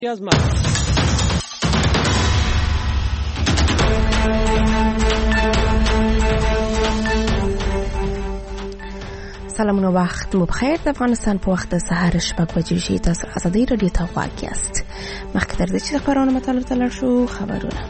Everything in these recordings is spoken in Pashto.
سلامونه، وخت مو بخیر. د افغانستان په وخت د سهار 6 بجې شي. تاسو ازادي رادیو ته غواړئ یاست. مخکې تر دې چې خبرونه مطالب ته لاړ شو، خبرونه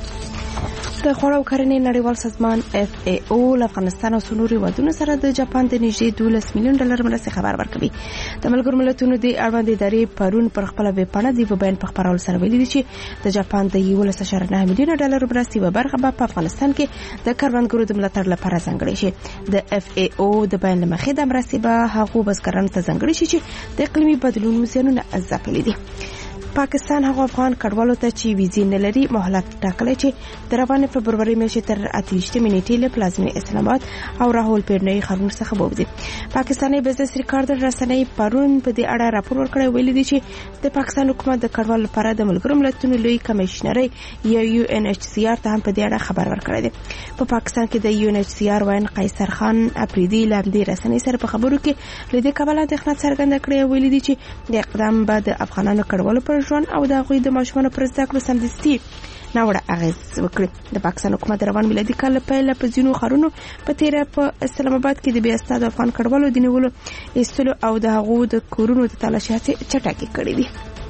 د خوړو او کرنې نړیوال سازمان FAO له افغانستان او نورو هیوادونو سره د جاپان د نږدې $12 میلیون مرستې خبر ورکوي. د ملګرو ملتونو د اړوند ادارې پرون پر خپل ویب پاڼه د بیان په خبرولو سره ویلي دي چې د جاپان د $11.9 میلیون مرستې په برخه په افغانستان کې د کروندګرو د ملاتړ لپاره ځانګړې شي. د FAO د بیان لمخې د مرستې به هغو بزګرانو ته ځانګړې شي چې د اقلیمي بدلونونو زیانونه ځپلي دي. پاکستان هغه افغان کډوالو ته چې ویزې نه لري مهلت ټاکلی چې د روانې فبروري میاشتې تر 28 نیټې له پلازمینې اسلام آباد او راهول پیرنۍ ښارونو څخه ووځي. پاکستاني بزنس ریکارډ رسنۍ پرون په دې اړه راپور ورکړی، ویلي دي چې د پاکستان حکومت د کډوالو لپاره د ملګرو ملتونو لوی کمشنرۍ UNHCR ته هم په دې اړه خبر ورکړی دی. په پاکستان کې د UNHCR وایي قیصر خان اپریدي له دې رسنۍ سره په خبرو کې لدې کابل اندېښنه څرګنده کړې، ویلي دي چې د اقدام به د افغانانو کډوالو پر ژوند او د هغوی د ماشومانو پر زده کړو سمدستي ناوړه اغېز وکړي. د پاکستان حکومت روان میلادي کال له پیله په ځینو ښارونو په تیره په اسلام آباد کې د بې استاده افغان کډوالو د نیولو، ایستلو او د هغو د کورونو د تالاشۍ هڅې چټکې کړې دي.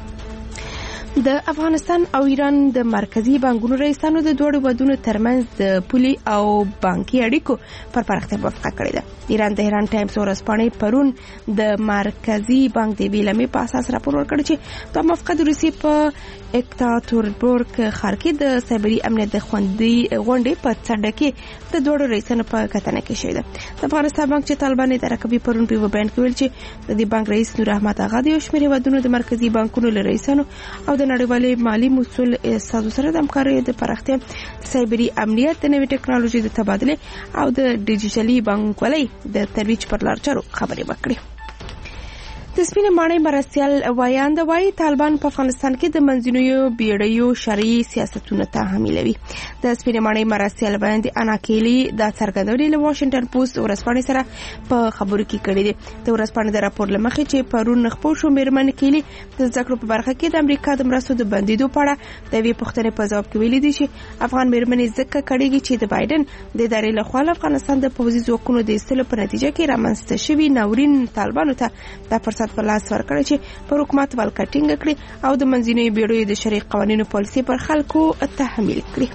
د افغانستان او ایران د مرکزی بانکونو رئیسانو د دوه هیوادونو ترمنځ د پولي او بانکي اړیکو پر پراختیا موافقه کړې ده. ایران د ایران ټایمز ورځپاڼې پرون د مرکزی بانک د بیلمې په اساس راپور ورکړ چې دا موافقه د روسیې په اکاتوربورګ ښار کې د سایبري امنیت د غونډې په څنډه کې د دوه رئیسانو په کتنه کې شوې ده. د افغانستان بانک چې طالبان اداره کوي پرون په بیان کې ویل چې د دې بانک رئیس نور احمد اغا د یو شمېر هیوادونو د مرکزی بانکونو له رئیسانو او د نړیوالې مالی مسول استادو سره د همکارۍ د پراختیا، د سایبري امنیت، د نوې ټکنالوژي د تبادله او د ډیجیټلي بانکوالۍ د ترویج پر لار چارو خبرې وکړي. د سپینې ماڼۍ مرستیال وایاند وایي طالبان په افغانستان کې د منځنیو بیړیو شرعي سیاستونو ته حاملوي. د سپینې ماڼۍ مرستیال وایاند انا کیلی د څرګندونې له واشنگټن پوسټ ورځپاڼې سره په خبرو کې کړې دي. د ورځپاڼې د راپور له مخې چې پرون خپور شو، میرمن کیلی د زده کړو په برخه کې د امریکا د مرستو د بندیدو په اړه د یوې پوښتنې په ځواب کې ویلي دي چې افغان میرمنې ځکه کړېږي چې د بایدن د ادارې لخوا افغانستان د پوځي ځواکونو د ایستلو په نتیجه کې رامنځته شوي ناورین طالبانو ته د فرصت په لاس ورکړی چې پر حکومت ولکټینګ کړي او د منځنیو بیړیو د شرعي قوانینو پالیسي پر خلکو تحمیل کړي.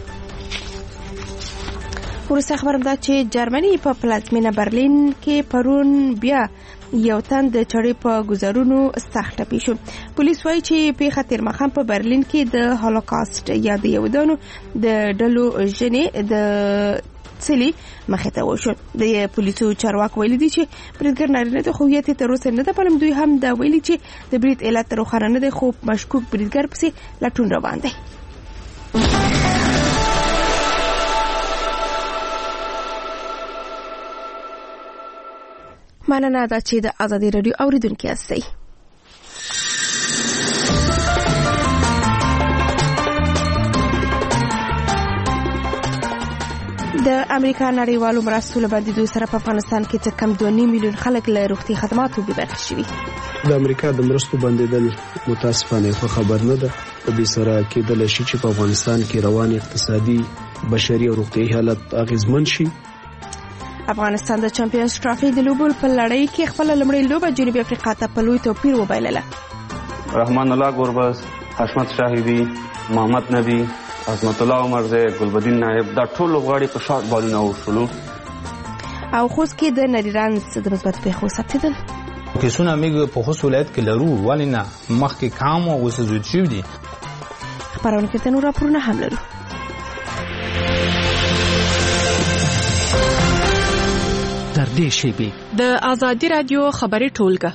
وروسته خبرم ده چې جرمني په پلازمینه برلین کې پرون بیا یو تن د چړې په گزارونو سخت ټپي شو. پولیس وایي چې پیښه تیر ماښام په برلین کې د هولوکاست یا د یهودانو د ډلو ژنې د سلی مخې ته وشو. د پولیسو چارواکو ویلي دي چې بریدګر نارینه د هویت تر اوسه نه ده پلم. دوی هم دا ویلي چې د برید علت روښانه نه ده، خو مشکوک بریدګر پسې لټون روان دی. مننه ده چې د ازادي رادیو اوریدونکو یاستئ. د امریکا نړیوالو مرستو له بندیدو سره په افغانستان کې څه کم 2.5 میلیون خلک له روغتي خدماتو بې برخې شوي. د امریکا د مرستو بندیدل متاسفانه خو خبر نه ده. په دې سره کېدل شي چې په افغانستان کې روان اقتصادي، بشري او روغتي حالت اغیزمن شي. افغانستان د چمپیونز ټرافي د لوبو په لړۍ کې خپل لومړی لوبه جنوبي افریقا ته په لوی توپیر وبایلله. رحمان الله ګوربز، حشمت شاهدي، محمد نبی، عظمت الله عمرزی، ګلبدین نایب دا ټول لوبغاړي په شاټ بالونه وشلو. او خوست کې د نریرانز د مثبت پیښو ثبتېدل. کیسونه موږ په خوست ولایت کې لرو، ولې نه مخکې کم او اوس زیات شوي دي. خبرونه کې نور راپورونه هم لرو. تر دې شیبې د ازادي رادیو خبري ټولګه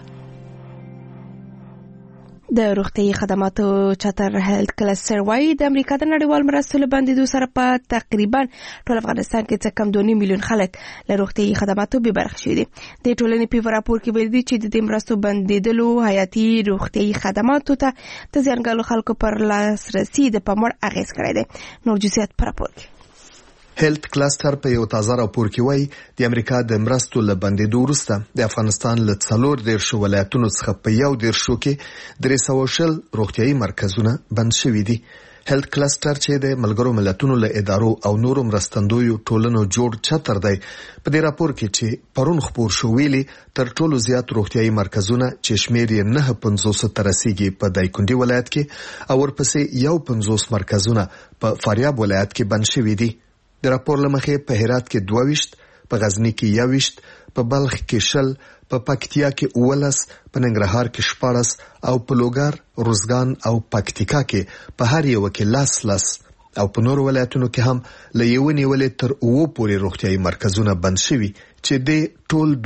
د روغتي خدماتو چتر هیلث کلستر وایي د امریکا د نړیوال مرستو له بندیدو سره په تقریبا ټول افغانستان کې څه کم 2.5 میلیون خلک له روغتي خدماتو بې برخې شوي دي. د ټولنې په راپور کې ویل دي چې د دې مرستو بندیدلو حیاتي روغتي خدماتو ته د زیانګالو خلکو پر لاسرسي د پاموړ اغېز کړی دی. نور جزئیات په راپور کې. هیلث کلستر په یو تازه راپور کې وایي د امریکا د مرستو له بندېدو وروسته د افغانستان له 40 ولایتونو څخه په 11 کې 320 روغتیايي مرکزونه بند شوي دي. هیلث کلستر چې د ملګرو ملتونو له ادارو او نورو مرستندویو ټولنو جوړ چتر دی، په دې راپور کې چې پرون خبر شو ویلي تر ټولو زیات روغتیايي مرکزونه چې شمیر یې 950 ته رسیږي په دایکنډي ولایت کې او ورپسې 50 مرکزونه په فاریاب ولایت کې بند شوي دي. د راپور لمخې په هرات کې 22، په غزنی کې 21، په بلخ کې 10، په پکتیا کې 19، په ننګرهار کې 14 او په لوګر، روزګان او پکتیکا کې په هر یو کې 10 او په نورو ولایتونو کې هم له 1.9 تر 9 پورې روغتیايي مرکزونه بند شوي چې د ټول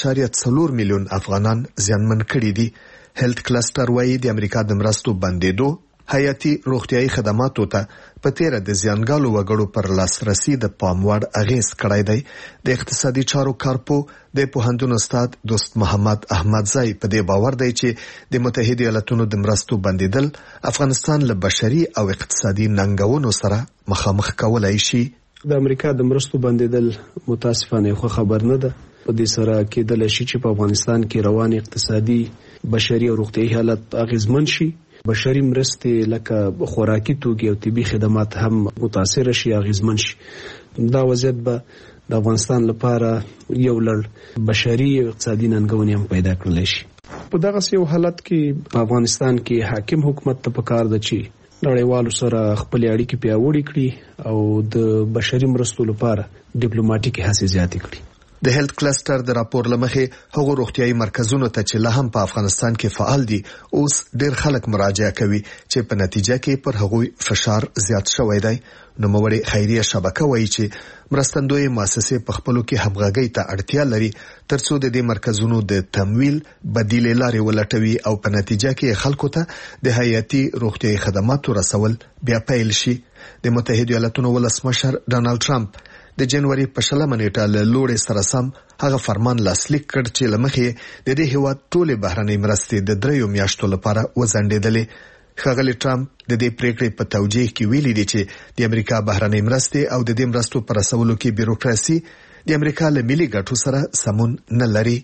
2.4 میلیون افغانان زیانمن کړي دي. هیلث کلستر وايي د امریکا د مرستو بندېدو حیاتي روغتیايي خدماتو ته په تیره د زیانګالو وګړو پر لاسرسي د پام وړ اغیز کړی دی. د اقتصادي چارو کارپو د پوهنتون استاد دوست محمد احمدزی په دې باور دی چې د متحده ایالاتونو د مرستو بندیدل افغانستان له بشري او اقتصادي ننګونو سره مخامخ کولای شي. د امریکا د مرستو بندیدل متاسفانه خو خبر نه ده. په دې سره کېدل شي چې په افغانستان کې روان اقتصادي، بشري او روغتیايي حالت اغیزمن شي. بشري مرستې لکه خوراکي توکي او طبي خدمات هم متاثر شي، اغیزمن شي. دا وضعیت به د افغانستان لپاره یو لړ بشري او اقتصادي ننګونې هم پیدا کړلی شي. په دغه یو حالت کې په افغانستان کې حاکم حکومت ته پکار ده چې نړیوالو سره خپل اړیکې پیاوړې کړي او د بشري مرستو لپاره ډیپلوماټیکي هڅې زیاتې کړي. د هیلث کلستر د راپور لمخې هغو روغتیايي مرکزونو ته چې لا هم په افغانستان کې فعال دي اوس ډېر خلک مراجعه کوي چې په نتیجه کې پر هغوی فشار زیات شوی دی. نوموړې خیریه شبکه وایي چې مرستندوی مؤسسې په خپلو کې همغږۍ ته اړتیا لري ترڅو د دې مرکزونو د تمویل بدیلې لارې ولټوي او په نتیجه کې خلکو ته د حیاتي روغتیايي خدماتو رسول بیا پیل شي. د متحده ایالاتونو ولسمشر ډانلډ ټرمپ د جنوري په 20 نیټه له لوړې سره سم هغه فرمان لاسلیک کړ چې لمخې د دې هیواد ټولې بهرنۍ مرستې د 3 میاشتو لپاره وځنډېدلې. ښاغلی ټرمپ د دې پریکړې په توجیه کې ویلي دي چې د امریکا بهرنۍ مرستې او د دې مرستو پر رسولو کې بیروکراسي د امریکا له ملي ګټو سره سمون نه لري.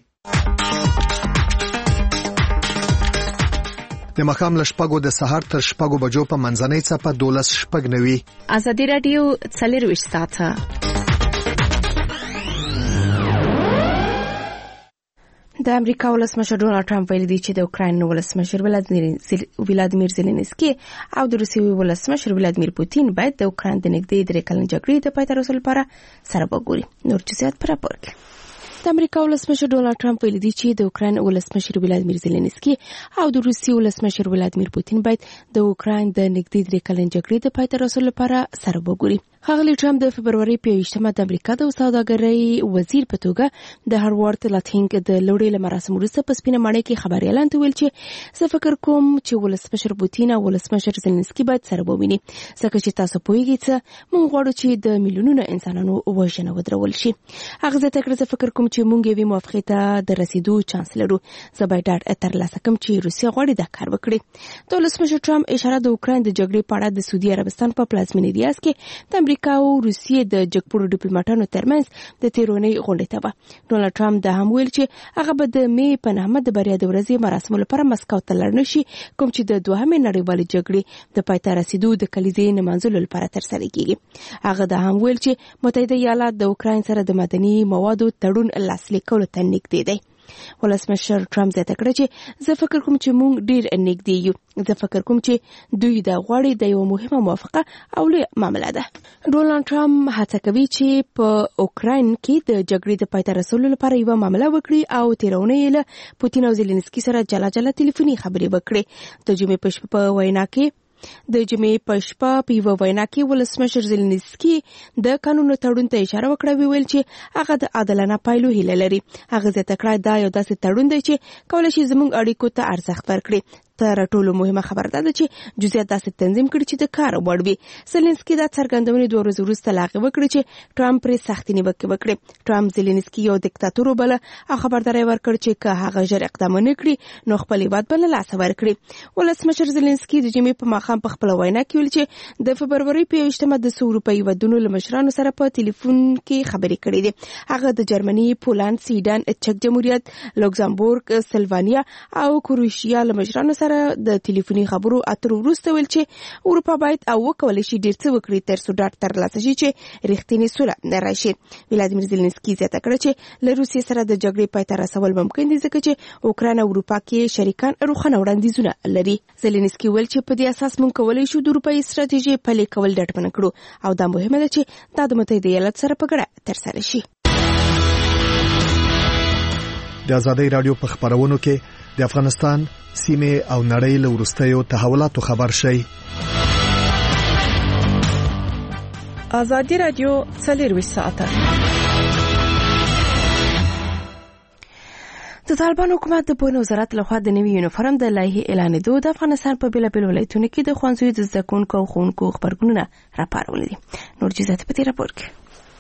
د مخام له شپږو د سهار تر شپږو بجو په منځنۍ څپه 12:09 ازادي رادیو 24 ساعته. د امریکا ولسمشر ډونالد ټرمپ ویلي دی چې د اوکراین ولسمشر ولادیمیر زيلنسکي او د روسیې ولسمشر ولادیمیر پوتین باید د اوکراین د نږدې 3 کلن جګړې د پای ته رسولو لپاره سره وګوري. نور جزئیات پر راپور کې. د امریکا ولسمشر ډونالد ټرمپ ویلي دی چې د اوکراین ولسمشر ولادیمیر زيلنسکي او د روسیې ولسمشر ولادیمیر پوتین باید د اوکراین د نږدې 3 کلن جګړې د پای ته رسولو لپاره سره وګوري. ښاغلی ټرمپ د فبروري په 20مه د امریکا د سوداګرۍ وزیر په توګه د هاروارد لاتینګ د لوړې له مراسم وروسته په سپینه ماڼۍ کې خبريالان ته ویل چې زه فکر کوم چې ولسمشر پوتین او ولسمشر زيلنسکي باید سره وویني ځکه چې تاسو پوهیږئ چې موږ غواړو چې د میلیونونو انسانانو وژنه ودرول شي. هغه زه تکړه فکر کوم چې موږ یې موافقه ته د رسیدو چانس لرو. زه باید ډاډ ترلاسه کړم چې روسیه غواړي دا کار وکړي. د ولسمشر ټرمپ اشاره د اوکراین د جګړې په اړه د سعودي عربستان په پلازمینې ریاض کې د امریکا او روسیې د جګپوړو ډیپلوماټانو ترمنځ د تیرونی غونډې ته و. ډونالد ټرمپ دا هم ویل چې هغه به د مې په 9 د بریا د ورځې مراسمو لپاره مسکو ته لاړ نشي کوم چې د دوهمې نړیوالې جګړې د پای ته رسیدو د کلیزې نمانځلو لپاره ترسره کیږي. هغه دا هم ویل چې متحده ایالات د اوکراین سره د مدني موادو تړون لاسلیک کولو ته نږدې دی. ولسمشر ټرمپ زیاته کړه چې زه فکر کوم چې موږ ډیر نږدې یو. زه فکر کوم چې دوی دا غواړي د یو مهمه موافقه او لوی معامله ده. ډونالد ټرمپ هڅه کوي چې په اوکراین کې د جګړې د پای ته رسولو لپاره یو معامله وکړي او تیرونه یې له پوتین او زيلنسکي سره جلا جلا ټلیفوني خبرې وکړي. د جمعې په شپه په وینا کې په یو وینا کې ولسمشر زيلنسکي د قانون تړون ته اشاره وکړه ویل چې هغه د عادلانه پایلو هیله لري. هغه زیاته کړه دا یو داسې تړون دی چې کولای شي زموږ اړیکو ته ارزښت ورکړي. تر ټولو مهمه خبره ده چې جزئیات داسې تنظیم کړي چې د کار وړ وي. زلنسکي دا څرګندونې 2 ورځې وروسته لاغې وکړې چې ټرمپ پرې سختې نیوکې وکړې. ټرمپ زلنسکي یو دیکتاتور وبله او خبرداری ورکړ چې که هغه ژر اقدام ونه کړي نو خپل هیواد به له لاسه ورکړي. ولسمشر زلنسکي د جمعې په ماښام په خپله وینا کې ویل چې د فبروري په 21مه د څو اروپایي هیوادونو له مشرانو سره په ټلیفون کې خبرې کړې دي. هغه د جرمني، پولند، سویډن، چک جمهوریت، لوکزامبورګ، سلوانیا او کروشیا له مشرانو سره د ټلیفوني خبرو اترو وروسته ویل چې اروپا باید او وکولای شي ډیر څه وکړي ترڅو ډاډ ترلاسه شي چې رښتینې سوله راشي. ولادیمیر زلنسکي زیاته کړه چې له روسیې سره د جګړې پای ته رسول ممکن دي ځکه چې اوکراین او اروپا کې شریکان روښانه وړاندیزونه لري. زلنسکي ویل چې په دې اساس موږ کولی شو د اروپایي ستراتیژي پلي کول ډاډمن کړو او دا مهمه ده چې دا د متحده ایالات سره په ګډه ترسره شي. د آزادۍ رادیو په خبرونو کې د افغانستان سیمه او نړۍ له وروستیو تحولاتو خبر شي. آزادۍ رادیو 24 ساعته. د طالبان حکومت د پوهنې وزارت لخوا د نوي یونیفورم د لایحې اعلانېدو د افغانستان په بیلابیلو ولایتونو کې د ښوونځیو د زده کوونکو او ښوونکو خبرګونونه راپارولي دي. نور جزئیات په دې راپور کې.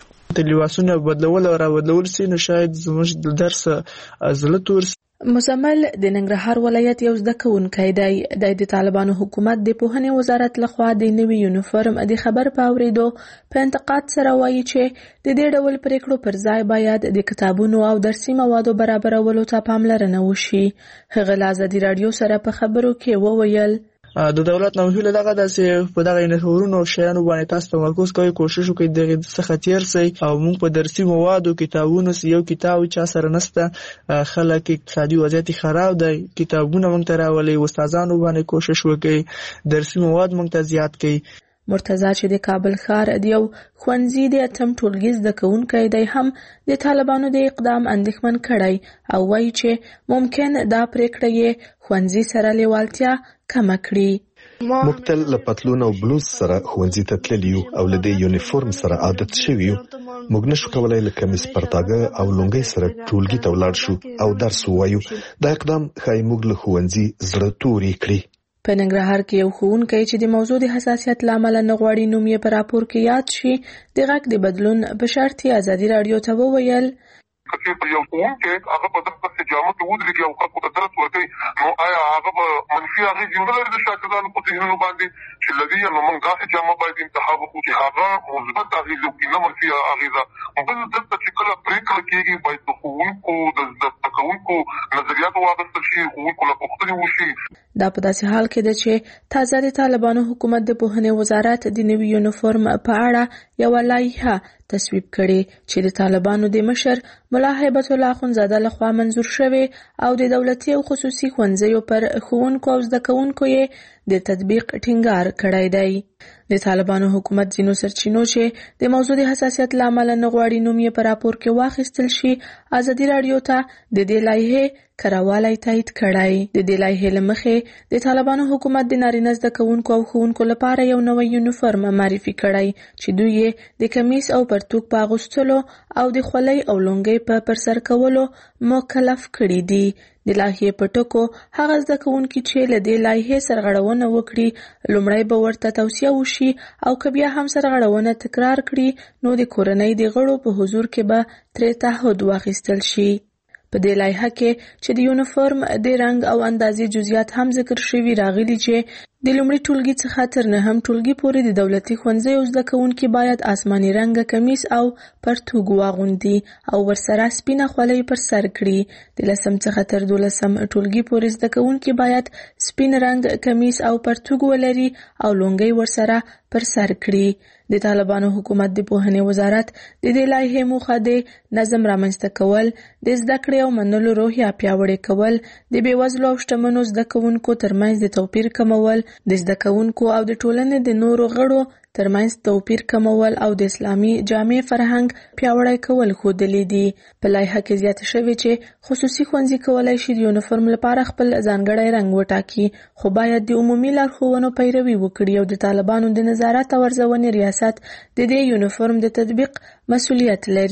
د لباسونو بدلول او راوړل سي نو شاید زموږ د درس ازله تور. مزمل د ننګرهار ولایت یو زده کوونکی دی. د طالبانو حکومت د پوهنې وزارت لخوا د نوي یونیفورم د خبر په اوریدو په انتقاد سره وایي چې د دې ډول پریکړو پر ځای باید د کتابونو او درسي موادو برابرولو ته پاملرنه وشي. هغه له آزادۍ رادیو سره په خبرو کې وویل د دولت نه هیله دغه داسې په دغه یونیفورمونو او شیانو باندې تاسو تمرکز کوئ، کوشش وکړئ دغه څخه تیر شئ او موږ په درسي موادو کتابونو یو کتاب چا سره نشته، خلک اقتصادي وضعیت خراب دی، کتابونه موږ ته راولي، استادانو باندې کوشش وکړئ درسي مواد موږ ته زیات کړئ. مرتضی چې د کابل ښار د یو ښوونځي د 8م ټولګي زده کوونکی دی هم د طالبانو د اقدام اندېښمن کړی او وایي چې ممکن دا پریکړه یې ښوونځي سره لیوالتیا کمه کړي. موږ تل له پتلون او بلوز سره ښوونځي ته تللي یو او له دې یونیفورم سره عادت شوي یو. موږ نشو کولی له کمیس پرتاګه او لونګۍ سره ټولګي ته ولاړ شو او درس ووایو. دا اقدام ښایي موږ له ښوونځي زړه توري کړي. په ننګرهار کې یو ښوونکی چې د موضوع د حساسیت له امله نه غواړي نوم یې په راپور کې یاد شي د غږ د بدلون په شرط یې آزادۍ رادیو ته وویل چې په یو ښوونکی هغه په دغه جامه کې ودرېږي او خلکو ته درس ورکوي، نو آیا هغه به منفي اغېزې نه لري د شاګردانو په ذهنونو باندې چې له دې نو موږ داسې جامه باید انتخاب وکړو چې هغه مثبت اغېزه وکړي نه منفي اغېزه. بل دلته چې کله پرېکړه کېږي باید د ښوونکو د زده کوونکو نظریات واخیستل شي، ښوونکو له پوښتنې وشي. دا په داسې حال کې ده چې تازه د طالبانو حکومت د پوهنې وزارت د نوي یونیفورم په اړه یوه لایحه تصویب کړي چې د طالبانو د مشر ملا هیبت الله اخندزاده لخوا منظور شوی او د دولتي او خصوصي ښوونځیو پر ښوونکو او زده کوونکو یې د تطبیق ټینګار کړی دی. د طالبانو حکومت ځینو سرچینو چې د موضوع د حساسیت له امله نه غواړي نوم یې په راپور کې واخیستل شي آزادۍ رادیو ته د دې لایحې کراوالی تایید کړی. د دې لایحې له مخې د طالبانو حکومت د نارینه زده کوونکو او ښوونکو لپاره یو نوی یونیفورم معرفي کړی چې دوی یې د کمیس او پرتوګ په اغوستلو او د خولۍ او لونګۍ په پرسر کولو مکلف کړي دي. د لایحې په ټکو هغه زده کوونکي چې له دې لایحې سرغړونه وکړي لومړی به ورته توصیه وشي او که بیا هم سرغړونه تکرار کړي نو د کورنۍ د غړو په حضور کې به ترې تعهد واخیستل شي. په دې لایحه کې چې د یونیفورم د رنګ او اندازې جزئیات هم ذکر شوي راغلي چې د لومړي ټولګي څخه تر 9م ټولګي پورې د دولتي ښوونځیو زده کوونکي باید آسماني رنګه کمیس او پرتوګ واغوندي او ورسره سپینه خولۍ پر سر کړي. د 10م څخه تر 12م ټولګي پورې زده کوونکي باید سپین رنګ کمیس او پرتوګ ولري او لونګۍ ورسره پر سر کړي. د طالبانو حکومت د پوهنې وزارت د دې لایحې موخه د نظم رامنځته کول، د زده کړې او منلو روحیه پیاوړې کول، د بېوزلو او شتمنو زده کوونکو ترمنځ د توپیر کمول، د زده کوونکو او د ټولنې د نورو غړو ترمنځ توپیر کمول او د اسلامي جامع فرهنګ پیاوړی کول ښودلي دي. په لایحه کې زیاته شوې چې خصوصي ښوونځي کولی شي د یونیفورم لپاره خپل ځانګړی رنګ وټاکي، خو باید د عمومي لارښوونو پیروي وکړي او د طالبانو د نظارت او ارزونې ریاست د دې یونیفورم د تطبیق مسؤلیت لري.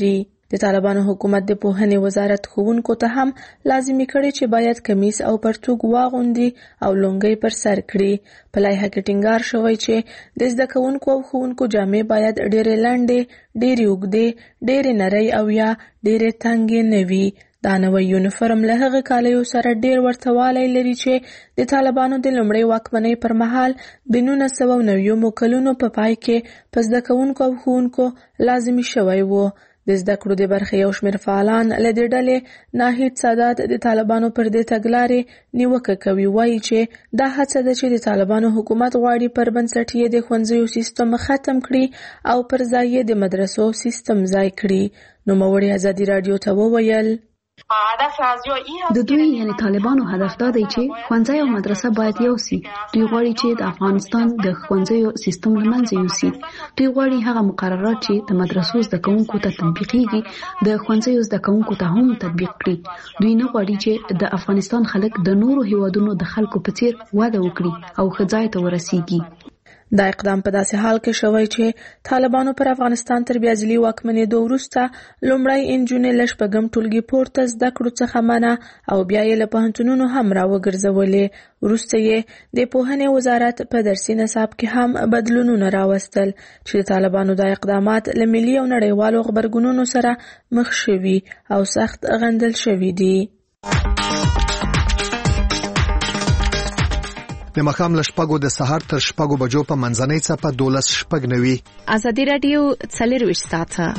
د طالبانو حکومت د پوهنې وزارت ښوونکو ته هم لازمي کړی چې باید کمیس او پرتوګ واغوندي او لونګۍ پر سر کړي. په لایحه کې ټینګار شوی چې د زده کوونکو او ښوونکو جامې باید ډېرې لنډې، ډېرې اوږدې، ډېرې نرۍ او یا ډېرې تنګې نه وي. دا نوی یونیفورم له هغه کالیو سره ډېر ورته والی لري چې د طالبانو د لومړۍ واکمنۍ پر مهال د 1990 کلونو په پای کې په زده کوونکو او ښوونکو لازمي شوی و. د زده کړو د برخې یو شمېر فعالان له دې ډلې ناهید سادات د طالبانو پر دې تګلارې نیوکه کوي. وایي چې دا هڅه ده چې د طالبانو حکومت غواړي پر بنسټ یې د ښوونځیو سیستم ختم کړي او پر ځای یې د مدرسو سیستم ځای کړي. نوموړي ازادي راډیو ته وویل د دوی یعنی طالبانو هدف دا دی چې ښوونځي او مدرسه باید یو سي. دوی غواړي چې د افغانستان د ښوونځیو سیستم له منځه یوسي. دوی غواړي هغه مقررات چې د مدرسو زده کوونکو ته تطبیقیږي د ښوونځیو زده کوونکو ته هم تطبیق کړي. دوی نه غواړي چې د افغانستان خلک د نورو هیوادونو د خلکو په څیر وده وکړي او ښه ځای ته ورسیږي. دا اقدام په داسې حال کې شوی چې طالبانو پر افغانستان تر بیا ځلي واکمنېدو وروسته لومړی انجونې له شپږم ټولګي پورته زده کړو څخه منع او بیا یې له پوهنتونونو هم راوګرځولې. وروسته یې د پوهنې وزارت په درسي نصاب کې هم بدلونونه راوستل چې د طالبانو دا اقدامات له ملي او نړیوالو غبرګونونو سره مخ شوي او سخت غندل شوي دي. د مخام له شپږو د سهار تر شپږو بجو په منځنۍ څپه 12:09. ازادي راډیو 24 ساعته.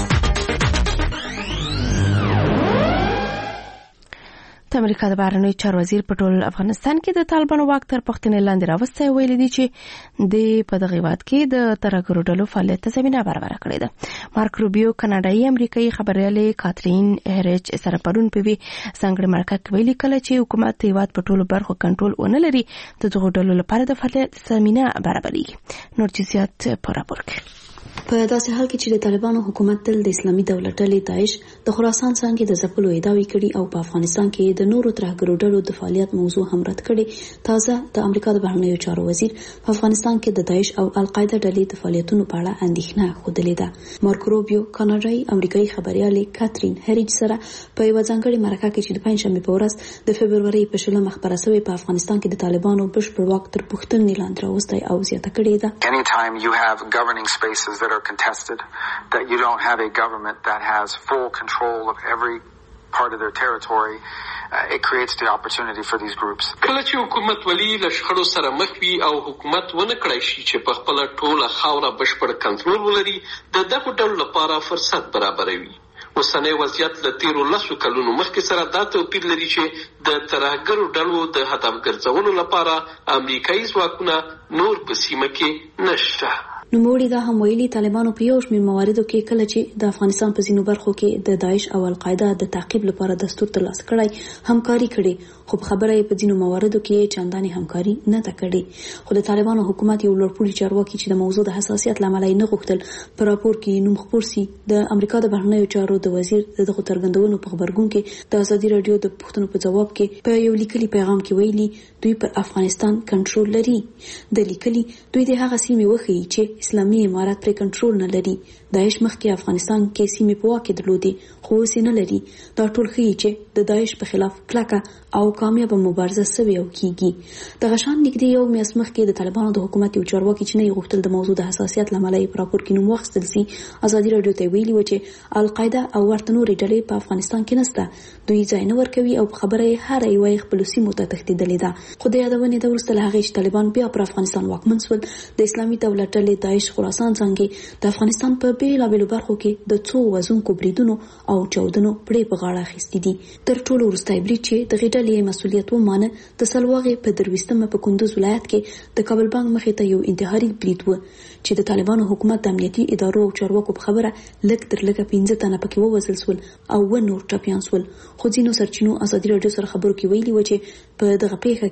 د امریکا د بهرنیو چارو وزیر په ټول افغانستان کې د طالبانو واک تر پښتنې لاندې راوستی ویلي دي چې د په دغه هیواد کې د ترهګرو ډلو فعالیت ته زمینه برابره کړې ده. مارک روبیو کاناډایي امریکایي خبریالې کاترین هریچ سره پرون په وی څنګه مرکه کې ویلي کله چې حکومت د هیواد په ټولو برخو کنټرول ونه لري د دغو ډلو لپاره د فعالیت زمینه برابرېږي. نور جزئیات په راپور کې. په داسې حال کې چې د طالبانو حکومت تل د اسلامي دولت ډلې داعش د خراسان څنګه د ځپلو ادعاوې کړي او په افغانستان کې د نورو ترهګرو ډلو د فعالیت موضوع هم رد کړي. تازه د امریکا د بهرنیو چارو وزیر په افغانستان کې د داعش او القاعده ډلې د فعالیتونو په اړه اندېښنه خوده ده. مارک روبیو کاناډایي امریکایي خبریالې کاترین هریچ سره په یو ځانګړي مرکه کې چې د پنځشنبه په ورځ د فبرورۍ په 20 خبره شوې په افغانستان کې د طالبانو بشپړ واک تر پوښتنې لاندې راوستی او زیاته کړې ده. Anytime you have governing spaces that are contested, that you don't have a government that has full control of every part of their territory, it creates the opportunity for these groups. کله چې حکومت ولی له شخړو سره مخ وي او حکومت ونه کړای شي چې په خپل ټوله خاوره بشپړ کنټرول ولري د دغو ډلو لپاره فرصت برابروي. اوسنی وضعیت له تیرو 10 کلونو مخکې سره دا توپیر لري چې د ترهګرو ډلو د هدف ګرځولو لپاره امریکایي ځواکونه نور په سیمه کې نشته. نوموړي دا هم ویلي طالبانو په یو شمېر مواردو کې کله چې د افغانستان په ځینو برخو کې د داعش او القاعده د تعقیب لپاره دستور ترلاسه کړی همکاري کړي، خو په خبره یې په ځینو مواردو کې چندانې همکاري نه ده کړې. خو د طالبانو حکومت یو لوړپوړي چارواکي چې د موضوع د حساسیت له امله یې نه غوښتل په راپور کې نوم خپور سي، د امریکا د بهرنیو چارو د وزیر دغه څرګندونو په خبرګون کې د ازادي رادیو د پوښتنو په جواب کې په یو لیکلي پیغام کې ویلي دوی پر افغانستان کنټرول لري. د لیکلي دوی د هغه سیمې وښیي چې اسلامي امارات پر کنټرول نه لري. داعش مخکې افغانستان کې سیمې په واک کې درلودې خو اوس نه لري. دا ټول ښیي چې د داعش په خلاف کلکه او کامیابه مبارزه سوې او کیږي. دغه شان نږدې یو میاشت مخکې د طالبانو د حکومت یو چارواکي چې نه یې غوښتل د موضوع د حساسیت له امله یې په راپور کې نوم واخیستل سي، ازادي راډیو ته ویلي و چې القاعده او ورته نورې ډلې په افغانستان کې نشته، دوی ځای نه ورکوي او په خبره یې هر یوه یې خپلو سیمو ته تښتېدلې ده. خو د یادونې د وروسته له هغې چې طالبان بیا پر افغانستان واکمن شول، د اسلامي دولت ډلې داعش خراسان څنګه د افغانستان په بیلابیلو برخو کې د څو وزونکو بریدونو او چاودنو پړې په غاړه اخیستې دي. تر ټولو وروستی برید چې د غې ډلې مسؤلیت ومانه د سلواغې په 23 په کندوز ولایت کې د کابل بانک مخې ته یو انتحاري برید و چې د طالبانو حکومت د امنیتي ادارو او چارواکو په خبره لږ تر لږه 15 تنه پکې ووژل شول او نور ټپیان شول. خو ځینو سرچینو ازادي راډیو سره خبرو کې ویلي و چې په دغه پیښه کې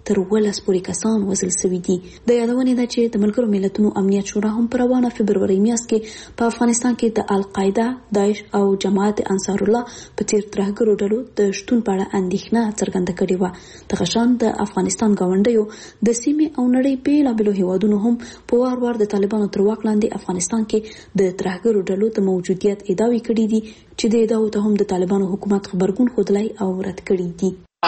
تر 12 پورې کسان وژل شوي دي. د یادونې ده چې د ملګرو ملتونو امنیت شورا هم په روانه فبروري میاشت کې په افغانستان کې د القاعده، داعش او جماعت انصار الله په تیر ترهګرو ډلو د شتون په اړه اندېښنه څرګنده کړې وه. دغه شان د افغانستان ګاونډیو د سیمې او نړۍ بیلابیلو هیوادونو هم په وار وار د طالبانو تر واک لاندې افغانستان کې د ترهګرو ډلو د موجودیت ادعاوې کړې دي چې د ادعاو ته هم د طالبانو حکومت خبرګون ښودلی او رد کړي دي.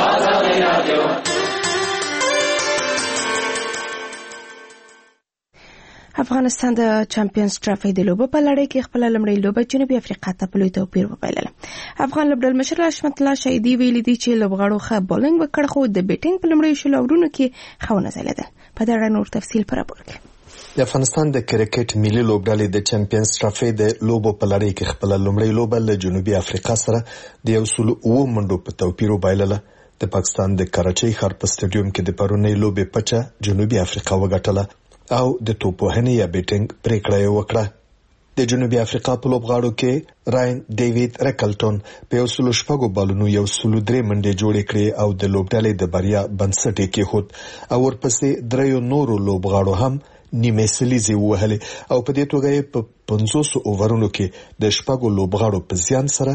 افغانستان د چمپیونز ټرافي د لوبو په لړۍ کې خپل لومړی لوبه جنوبي افریقا ته په لوی توپیر وبایلله. افغان لوبډل مشر حشمت الله شهیدي ویلي دي چې لوبغاړو ښه بولینګ وکړ خو د بیټینګ په لومړیو شلو اورونو کې ښه ونه ځلېدل. په دې اړه نور تفصیل په راپور کې. د افغانستان د کرکټ ملي لوبډلې د چمپیونز ټرافي د لوبو په لړۍ کې خپل لومړی لوبه له جنوبي افریقا سره د 109 منډو په توپیر وبایلله. د پاکستان د کراچۍ ښار په سټیډیوم کې د پرونی لوبې پچه جنوبي افریقا وګټله او د توپوهنې یا بیټینګ پریکړه یې وکړه. د جنوبي افریقا په لوبغاړو کې راین ډیوید ریکلټون په 106 بالونو 103 منډې جوړې کړې او د لوبډلې د بریا بنسټ یې کېښود او ورپسې دریو نورو لوبغاړو هم نیمه سلیزې ووهلې او په دې توګه یې په 500 اوورونو کې د شپږو لوبغاړو په زیان سره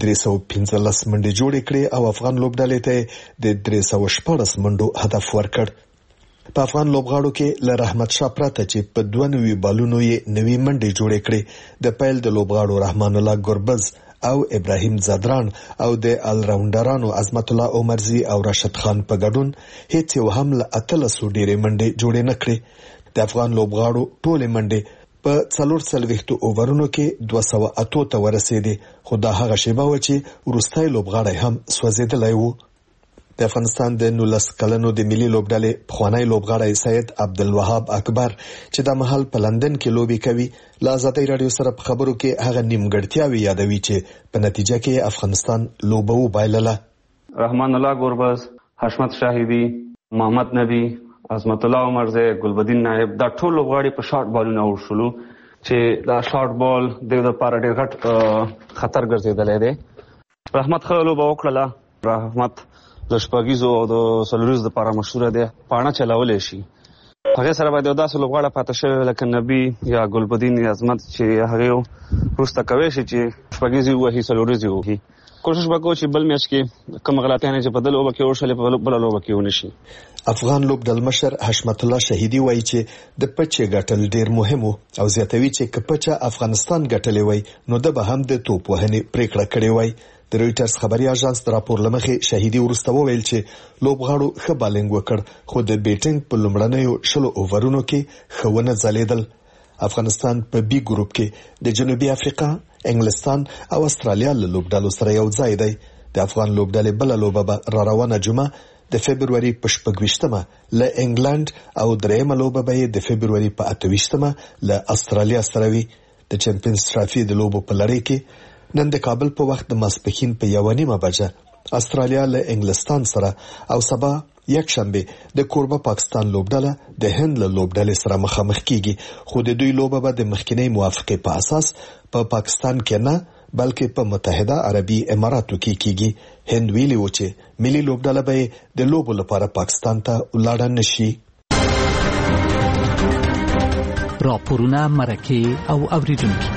315 منډې جوړې کړې او افغان لوبډلې ته د 314 منډو هدف ورکړ. په افغان لوبغاړو کې له رحمت شاه پرته چې په 92 بالونو یې 90 منډې جوړې کړې، د پیل د لوبغاړو رحمان الله ګربز او ابراهیم زادران او د الراونډرانو عظمت الله عمرزي او راشد خان په ګډون هیڅ یو هم له 1300 ډېرې منډې جوړې نه کړې. د افغان لوبغاړو ټولې منډې په 440 اوورونو کې 208 ته ورسېدې، خو دا هغه شیبه و چې وروستی لوبغاړی هم سوځېدلی و. د افغانستان د 19 کلنو د ملي لوبډلې پخوانی لوبغاړی سید عبدالوهاب اکبر چې د مهال په لندن کې لوبي کوي له ازادۍ رادیو سره په خبرو کې هغه نیمګړتیاوې یادوي چې په نتیجه کې افغانستان لوبه وبایلله. رحمان الله ګربز، حشمت شاهدي، محمد نبی، عظمت الله عمرزی، ګلبدین نایب دا ټول لوبغاړي په شارټ بالونه ورشلو چې دا شارټ بال د لپاره ډېر غټ خطر ګرځېدلی دی. رحمت ښه لوبه وکړله. رحمت د شپږیزو او د څلوریزو لپاره مشهوره دی، پاڼه چلولی شي. هغې سره باید یو داسې لوبغاړی پاته شوی لکه نبی یا ګلبدین یا عظمت چې هغې وروسته کوی شي چې شپږیزې ووهي، څلوریزې ووهي. کوشش وکړو چې بل میچ کې کوم غلطیانې چې په دې لوبه کې وشلې په بله لوبه کې ونه شي. افغان لوبډل مشر حشمت الله شهیدي وایي چې د پچې ګټل ډېر مهم او زیاتوي چې که پچه افغانستان ګټلې وای نو ده به هم د توپ وهنې پریکړه کړې وای. د رویټرز خبري اژانس د راپور لمخې شهیدي وروسته وویل چې لوبغاړو ښه بالینګ وکړ خو د بیټینګ په لومړنیو 10 اوورونو کې ښه ونه ځلېدل. افغانستان په بي ګروپ کې د جنوبي افریقا، انګلستان او استرالیا له لوبډلو سره یو ځای دی. د افغان لوبډلې بله لوبه به را روانه جمعه د فبروري په 26مه له انګلند او دریمه لوبه به د فبروري په 28مه له استرالیا سره وي. د چمپیونز ټرافي د لوبو په لړۍ کې نن د کابل په وخت د ماسپښین په 1:30 بجه استرالیا له انګلستان سره او سبا یکشنبه د کوربه پاکستان لوبډله د هند له لوبډلې سره مخامخ کیږي، خو د دوی لوبه به د مخکینی موافقه په اساس په پاکستان کې نه بلکې په متحده عربي اماراتو کې کیږي. هند ویلي و چې ملي لوبډله به د لوبو لپاره پاکستان ته ولاړ نشي. راپورونه، مرکه او اوریدونکو.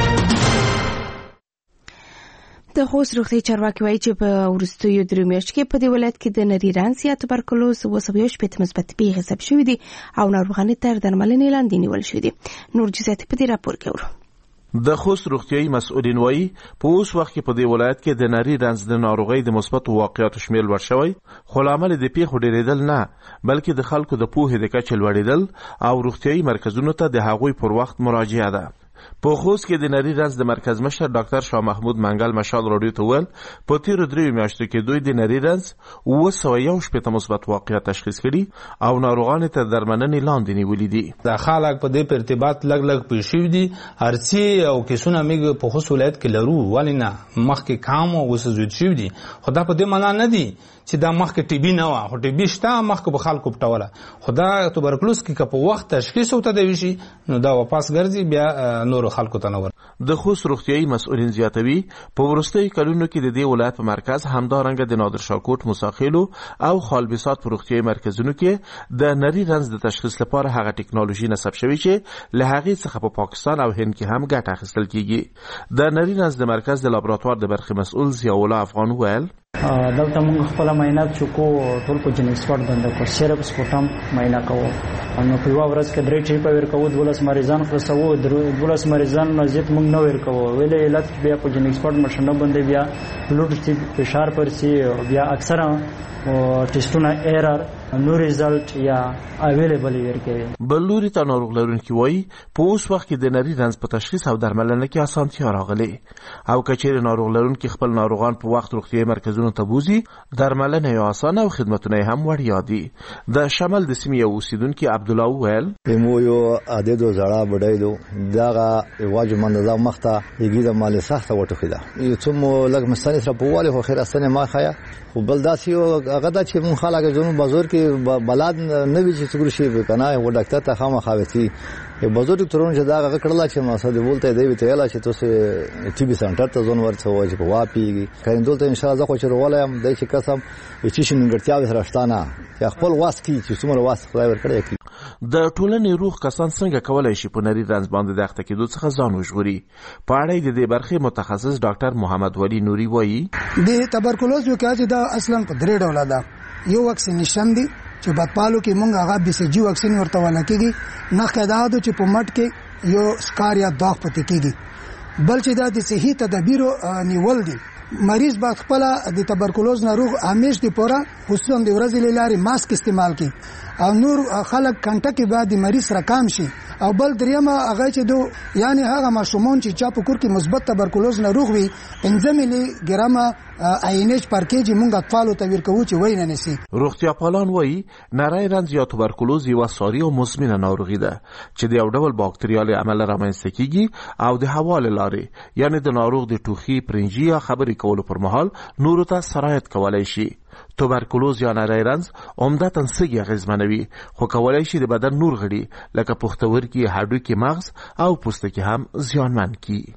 د خوست روغتي چارواکي وایي چې په وروستیو درې میاشتو کې په دې ولایت کې د نري رنځ یا توبرکلوز 280 مثبت پیښې ثبت شوې دي او ناروغانې تر درملنې لاندې نیول شوې دي. نور جزئیات په دې راپور کې ورو. د خوست روغتيایي مسؤلین وایي په اوس وخت کې په دې ولایت کې د نري رنځ د ناروغۍ د مثبت واقعیاتو شمیل ورشوي، خو لامل د پیښو ډېرېدل نه بلکې د خلکو د پوهې د کچې لوړېدل او روغتيایي مرکزونو ته د هغوی پر وخت مراجعه ده. په خوست کې د نري رنځ د مرکز مشر ډاکټر شاه محمود منګل مشال راډیو ته ویل په تیرو 3 میاشتو کې دوی د نري رنځ 211 مثبت واقعیت تشخیص کړي او ناروغان ته درملنې لاندې نیولې دي. د خلک په دې په ارتباط لګ پېښې دي، هرڅي او کیسونه موږ په خوست ولایت کې لرو، ولې نه مخکې کام او وسوځید شوي دي، خو دا په دې معنا نه دي چې دا مخکې ټي بي نه وه، خو ټي بي شته مخکې به خلکو پټوله، خو دا توبرکلوز کې که په وخت تشخیص ورته دی وشي نو دا واپس ګرځي، بیا نور خلکو ته نور. د خوست روغتیايي مسؤلین زیاتوي په وروستیو کلونو کې د دې ولایت په مرکز همدارنګه د نادر شاه کوټ، موساخیلو او خالبسات په روغتیايي مرکزونو کې د نري رنځ د تشخیص لپاره هغه ټکنالوژي نصب شوی چې له هغې څخه په پاکستان او هند کې هم ګټه اخیستل کیږي. د نري رنځ د مرکز د لابراتوار د برخې مسؤل ضیاء الله افغان ویل دلته موږ خپل معاینات چې کو ټول په جنیکسپورت باندې کو سیرپ سپورټم معاینه کوو. نو په یو ورځ کې 3 ټریپ ورکوو، 12 مریضان خلاصوو، 12 مریضان نزيت موږ نو ورکوو. ویلې علت بیا په جنیکسپورت ماشینه باندې بیا لوډ چې فشار پر سي بیا اکثره ټیسټونه ایرر نو ریزلټ یا اویلیبل ورکوي. بلوري ته ناروغ لرونکي وایي په اوس وخت کې د نري رنځ په تشخیص او درملنه کې اسانتیا راغلي او کچېرې ناروغ لرونکي خپل ناروغان په وخت روغتیايي مرکزونو ته بوزي، درملنه یې اسانه او خدمتونه یې هم وړیا دي. د شمال د سیمې یو اوسیدونکي عبدالله وویل مو یو عادت زړه بډای دو دغه واجب منظم مخته یګي د مال سخته وټخیده یو څوم لګ مستنی سره په واله خو خیر اسنه ما خیا خو بل داسي هغه د چې مون خلک جنو بازار کې بلاد نه وی چې څګر شي کنه و ډاکټر ته خامخاوتی بازار ترون چې دا هغه کړل چې ما سره بولته دی ویته یلا چې تاسو ټي بي سنټر ته ځون ورته وځي په واپی کیندول ته ان شاء الله خو چې ولایم دای چې قسم چې شننګړتیا به راشتانه چې خپل واس کی چې څومره واس خدای ورکړي. د ټولنې روغ کسان څنګه کولای شي په نري رنځ باندې د اخته کېدو څخه ځان وژغوري؟ په اړه د دې برخې متخصص ډاکټر محمد ولی نوري وایي د تبرکلوز یو کې دا اصلا په درې ډول ده. یو واکسینیشن دی چې بدپالو کې مونږ هغه BCG واکسین ورته ولکېږي، نه کېدادو چې په مټ کې یو سکار یا داغ پاتې کېږي. بل چې دا د صحي تدابیرو نیول دي. مریض باید خپل د تبرکلوز ناروغ همیش دی پورا خصوصا د ورځې لاري ماسک استعمال کړي او نور خلک کنټه کې بعد د مریض رقم شي. او بل دریمه هغه چې دو یعنی هغه ماشومان چې چا په کور کې مثبت تبرکلوز ناروغ وي 15 ملي ګرام INH پر کېجی مونږ اطفالو ته ورکوو چې وای نه نسی. روغتیا پالان وایي نری رنځ یا تبرکلوز یو ساري او مزمنه ناروغي ده چې د یو ډول باکتریال عمل رامنځته کیږي او د هوا له لارې یعنی د ناروغ د ټوخي، پرنجي یا خبرې کولو پر مهال نورو ته سرایت کولای شي. تبرکلوز یا نری رنځ عمدتاً سږي اغېزمنوي خو کولای شي د بدن نور غړي لکه پښتورګي، هډوکي، مغز او پوستکي هم زیانمن کړي.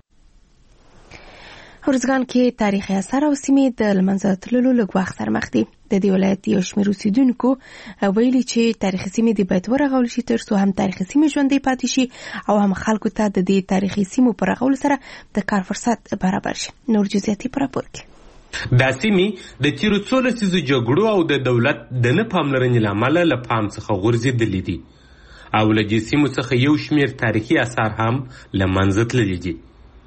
ارزګان کې تاریخي اثار او سیمې د لمنځه تللو لږ وخت سره مخ دي. د دې ولایت یو شمېر اوسیدونکو ویلي چې تاریخي سیمې د باید ورغول شي ترڅو هم تاریخي سیمې ژوندۍ پاتې شي او هم خلکو ته د دې تاریخي سیمو پر رغولو سره د کار فرصت برابر شي. نور جزئیات په راپور کې. دا سیمې د تیرو 14 لسیزو جګړو او د دولت د نه پاملرنې له امله له پام څخه غورځېدلې دي او له دې سیمو څخه یو شمېر تاریخي اثار هم له منځه تللي دي،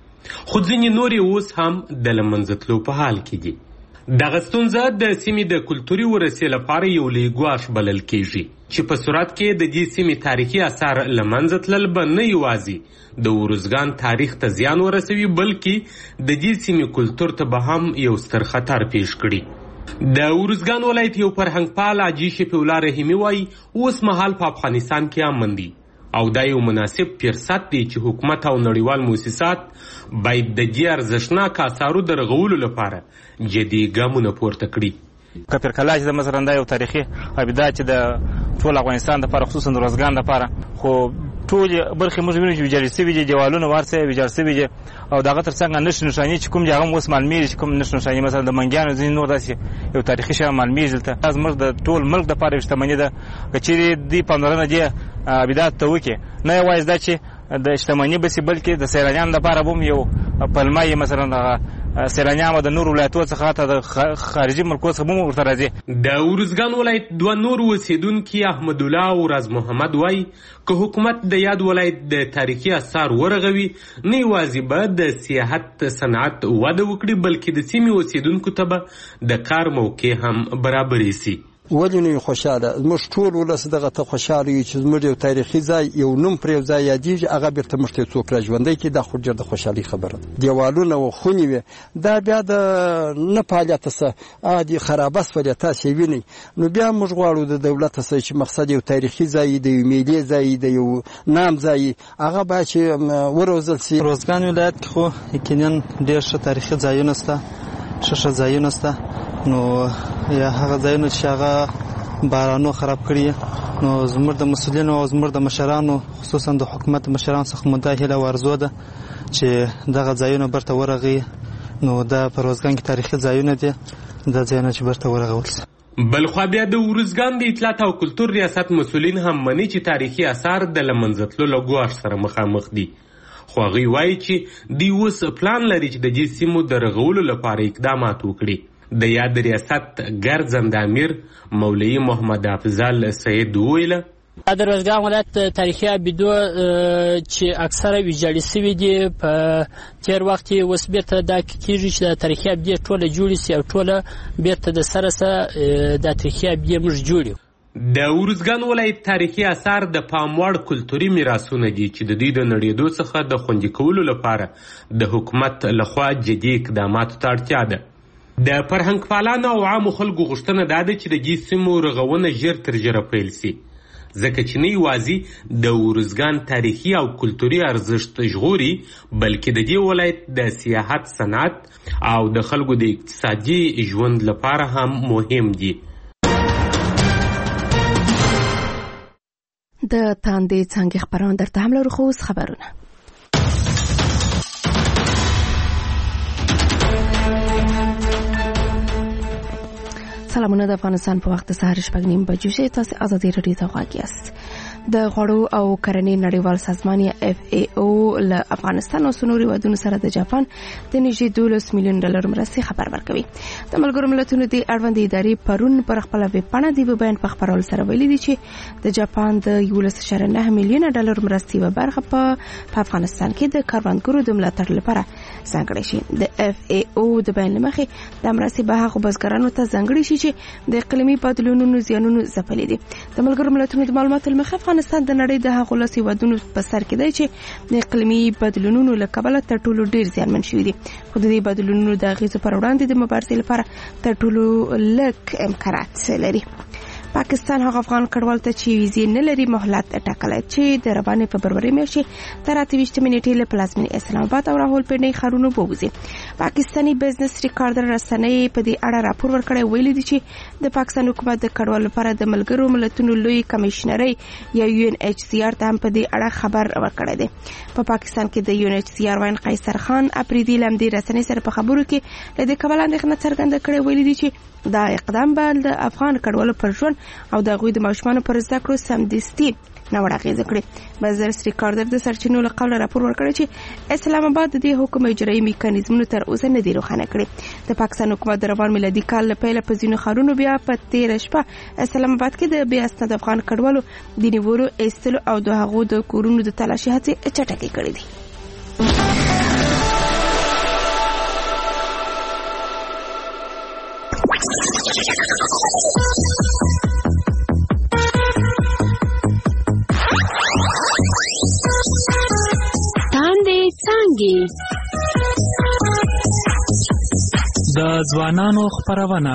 خو ځینې نورې اوس هم د له منځه تلو په حال کې دي. دغه ستونزه د سیمې د کلتوري ورثې لپاره یو لوی ګواښ بلل کېږي چې په صورت کې د دې سیمې تاریخي اثار له منځه تلل به نه یوازې د ارزګان تاریخ ته زیان ورسوي بلکې د دې سیمې کلتور ته به هم یو ستر خطر پیښ کړي. د ارزګان ولایت یو فرهنګپال حاجي شفیع الله رحیمي وایي اوس مهال په افغانستان کې امن دی او دا یو مناسب فرصت دی چې حکومت او نړیوال مؤسسات باید د دې ارزښتناک اثارو د رغولو لپاره جدي ګامونه پورته کړي. کپر کلاج د مثلا دا یو تاریخي ابداع چې د ټول افغانستان لپاره خصوصا د ارزګان لپاره خو ټول برخې موږ وینو چې ویجاړ شوي دي، دیوالونه ورسره ویجاړ شوي دي او دغه ترڅنګ نښانې چې کوم هغه اوس معلومیږي چې کوم نښانې مثلا د منګیانو ځینې نور داسې یو تاریخي شی معلومیږي. دلته زموږ د ټول ملک دپاره یو شتمني ده که چیرې دې پاملرنه دې ابداعاتو ته وکړي، نه یوازې دا چې د شتمني بسې بلکې د سیلانیانو لپاره به هم یو پلمه یې مثلا سیلانیان د نورو ولایتونو څخه ته د خارجي ملکونو څخه هم ورته راځي. د ارزګان ولایت دوه نور اوسیدونکي احمد الله او راز محمد وایي که حکومت د یاد ولایت د تاریخي اثار ورغوي نه یوازې به د سیاحت صنعت وده وکړي بلکې د سیمې اوسیدونکو ته به د کار موقع هم برابرې سي. ولې نه خوشاله موږ ټول ولس دغه ته خوشاله یو چې موږ یو تاریخي ځای یو نوم پر یو ځای یادېږي هغه بیرته موږ ته څوک را ژوندی کړي دا خو ډېر د خوشحالۍ خبره ده. دیوالونه و خونې وې دا بیا د نه فعالیته څه عادي خرابه شولې تاسې وینئ نو بیا موږ غواړو د دولت څه چې مقصد یو تاریخي ځای د یو ملي ځای د یو نام ځای هغه باید چې وروزل شي. ارزګان ولایت کې خو یقینا ډېر ښه تاریخي ځایونه شته، ښه ځایونه شته نو یا هغه ځایونه چې هغه بارانو خراب کړي نو زموږ د مسؤلینو او زموږ د مشرانو خصوصا د حکومت مشران څخه مداهله ورزو ده چې دغه ځایونه برته ورغي نو د پروزګان کې تاریخي ځایونه دي د ځایونه چې برته ورغول شي. بلخوا بیا د ورزګان د اطلاعات او کلتور ریاست مسؤلین هم مني چې تاریخي آثار د لمنځه تللو له ګواښ سره مخامخ دي، خو هغوی وایي چې دوی اوس پلان لري چې د دې سیمو د رغولو لپاره اقدامات وکړي. د یاد ریاست ګرځنده امیر مولوي محمد افضل سید وویله د روزګان ولایت تاریخي ابیدو چې اکثره ویجاړې سوي دي په تیر وخت کې اوس بیرته دا کېږي چې د تاریخي ابیدې ټوله جوړې سي او ټوله بیرته د سره د تاریخي ابیدې موږ جوړ یو. د ورزګان ولایت تاریخي آثار د پام وړ کلتوري میراثونه دي چې د دوی د نړېدو څخه د خوندي کولو لپاره د حکومت لخوا جدي اقداماتو ته اړتیا ده. د فرهنګ پالانو او عامو خلکو غوښتنه دا ده چې د دې سیمو رغونه ژر تر ژره پیل سي، ځکه چې نه یوازې د ورزګان تاریخي او کلتوري ارزښت ژغوري بلکې د دې ولایت د سیاحت صنعت او د خلکو د اقتصادي ژوند لپاره هم مهم دي. د تاندې څانګې خبرونه درته هم لرو، خو اوس خبرونه. سلامونه د افغانستان په وخت سهار 6:30 تاسو ازادي رادیو ته غواړئ یاست. د غوړو او کرنې نړیوال سازمان یا FAO له افغانستان او نورو هیوادونو سره د جاپان د نږدې $12 میلیون مرستې خبر ورکوي. د ملګرو ملتونو د اړوند ادارې پرون پر خپل ویب پاڼه د بیان په خبرولو سره ویلي دي چې د جاپان د $11.9 میلیون مرستې و برخه په افغانستان کې د کاروانګرو د ملاتړ لپاره ځانګړې شي. د FAO د بیان لمخې د مرستې به هغه بزګرانو ته ځانګړې شي چې د اقلیمي بدلونونو زیانونو ځپلي دي. د ملګرو ملتونو د معلوماتو لمخې افغانستان د نړۍ د هغو لس هیوادونو په سر کې دی چې د اقلیمي بدلونونو له کبله تر ټولو ډیر زیانمن شوي دي، خو د دې بدلونونو د اغیزو پر وړاندې د مبارزې لپاره تر ټولو لږ امکانات لري. پاکستان هغه افغان کډوال ته چې ویزې نه لري مهلت ټاکلی چې د روانې فبروري میاشتې تر 28 نیټې له پلازمینې اسلام آباد او راولپنډۍ ښارونو ووځي. پاکستاني بزنس ریکارډر رسنۍ په دې اړه راپور ورکړی، ویلي دي چې د پاکستان حکومت د کډوالو لپاره د ملګرو ملتونو لوی کمشنرۍ یا UNHCR ته هم په دې اړه خبر ورکړی دی. په پاکستان کې د UNHCR وین قیصر خان اپریدي لمدې رسنۍ سره په خبرو کې له دې کبله اندېښنه څرګنده کړې، ویلي دي چې دا اقدام به د افغان کډوالو پر ژوند او د هغوی د ماشومانو پر زده کړو سمدستي ناوړه اغېزه کړي. بزنس ریکارډر د سرچینو له قوله راپور ورکړی چې اسلام آباد د دې حکم اجرایي میکانیزمونو تر اوسه نه دي روښانه کړي. د پاکستان حکومت د روان میلادي کال له پیله په ځینو ښارونو بیا په تېره شپه اسلام آباد کې د بې اسناد افغان کډوالو د نیولو، ایستلو او د هغو د کورونو د تلاشي هڅې چټکې کړې دي. تاندې څانګې د ځوانانو خپرونه.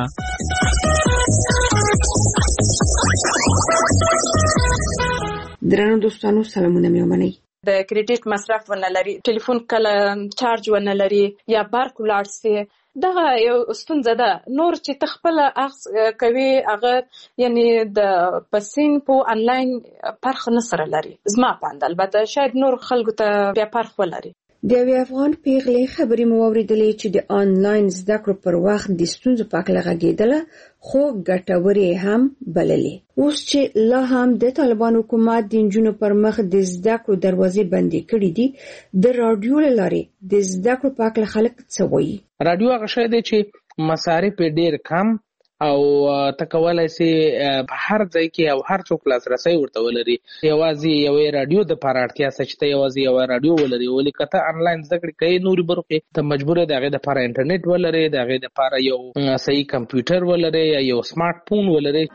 درنو دوستانو سلامونه مې ومنئ. د کریډټ مصرف ونه لري، ټلیفون کله چارج ونه لري یا بارک ولاړ سي، دغه یو ستونزه ده. نور چې تخپل اخذ کوي هغه یعنی د پسین په انلاین پرخ نه سره لري. زما پاند البته شاید نور خلکو ته بیا پرخ ولري. د یوې افغان پیغلې خبرې مو واورېدلې چې د آنلاین زده کړو پر وخت د ستونزو په اړه غږېدله، خو ګټورې هم بللې. اوس چې لا هم د طالبان حکومت د نجونو پر مخ د زده کړو دروازې بندې کړې دي، د رادیو له لارې د زده کړو په اړه خلک څه وایي. رادیو هغه شی دی چې مصارف ډېر کم او تکولای سي په هر ځای کې او هر څوک لاسرسي ورته ولري. یوازې یوې رادیو د لپاره اړتیا شته چې یوازې یو رادیو ولري، ولې کته انلاین زده کړې کوي نورې برخې ته مجبور دی هغه د لپاره انټرنیټ ولري، د هغه د لپاره یو صحیح کمپیوټر ولري یا یو سمارټ فون ولري.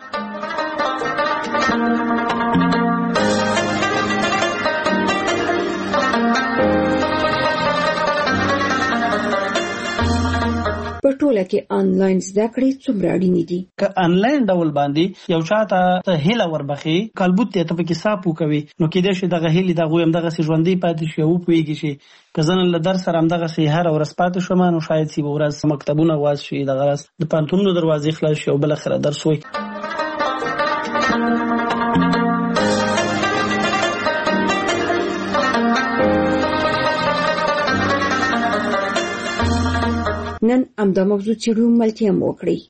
په ټوله کې آنلاین زده کړې څومره اړینې دي؟ که آنلاین ډول باندې یو چاته ته هیله وربخي کلبوت ته پکې صاحب کوي نو کېدای شي دغه هیله دغه هم دغه ژوندۍ پاتې شي او پويږي شي که ځنه له درس سره هم دغه سي هر ورځ پاتې شوم نو شاید سی ورځ مکتبونه واز شي دغه د پانتونو دروازې خلاص شي او بل اخر درس وي. نن همدا موضوع څېړو ملتیا مو وکړئ.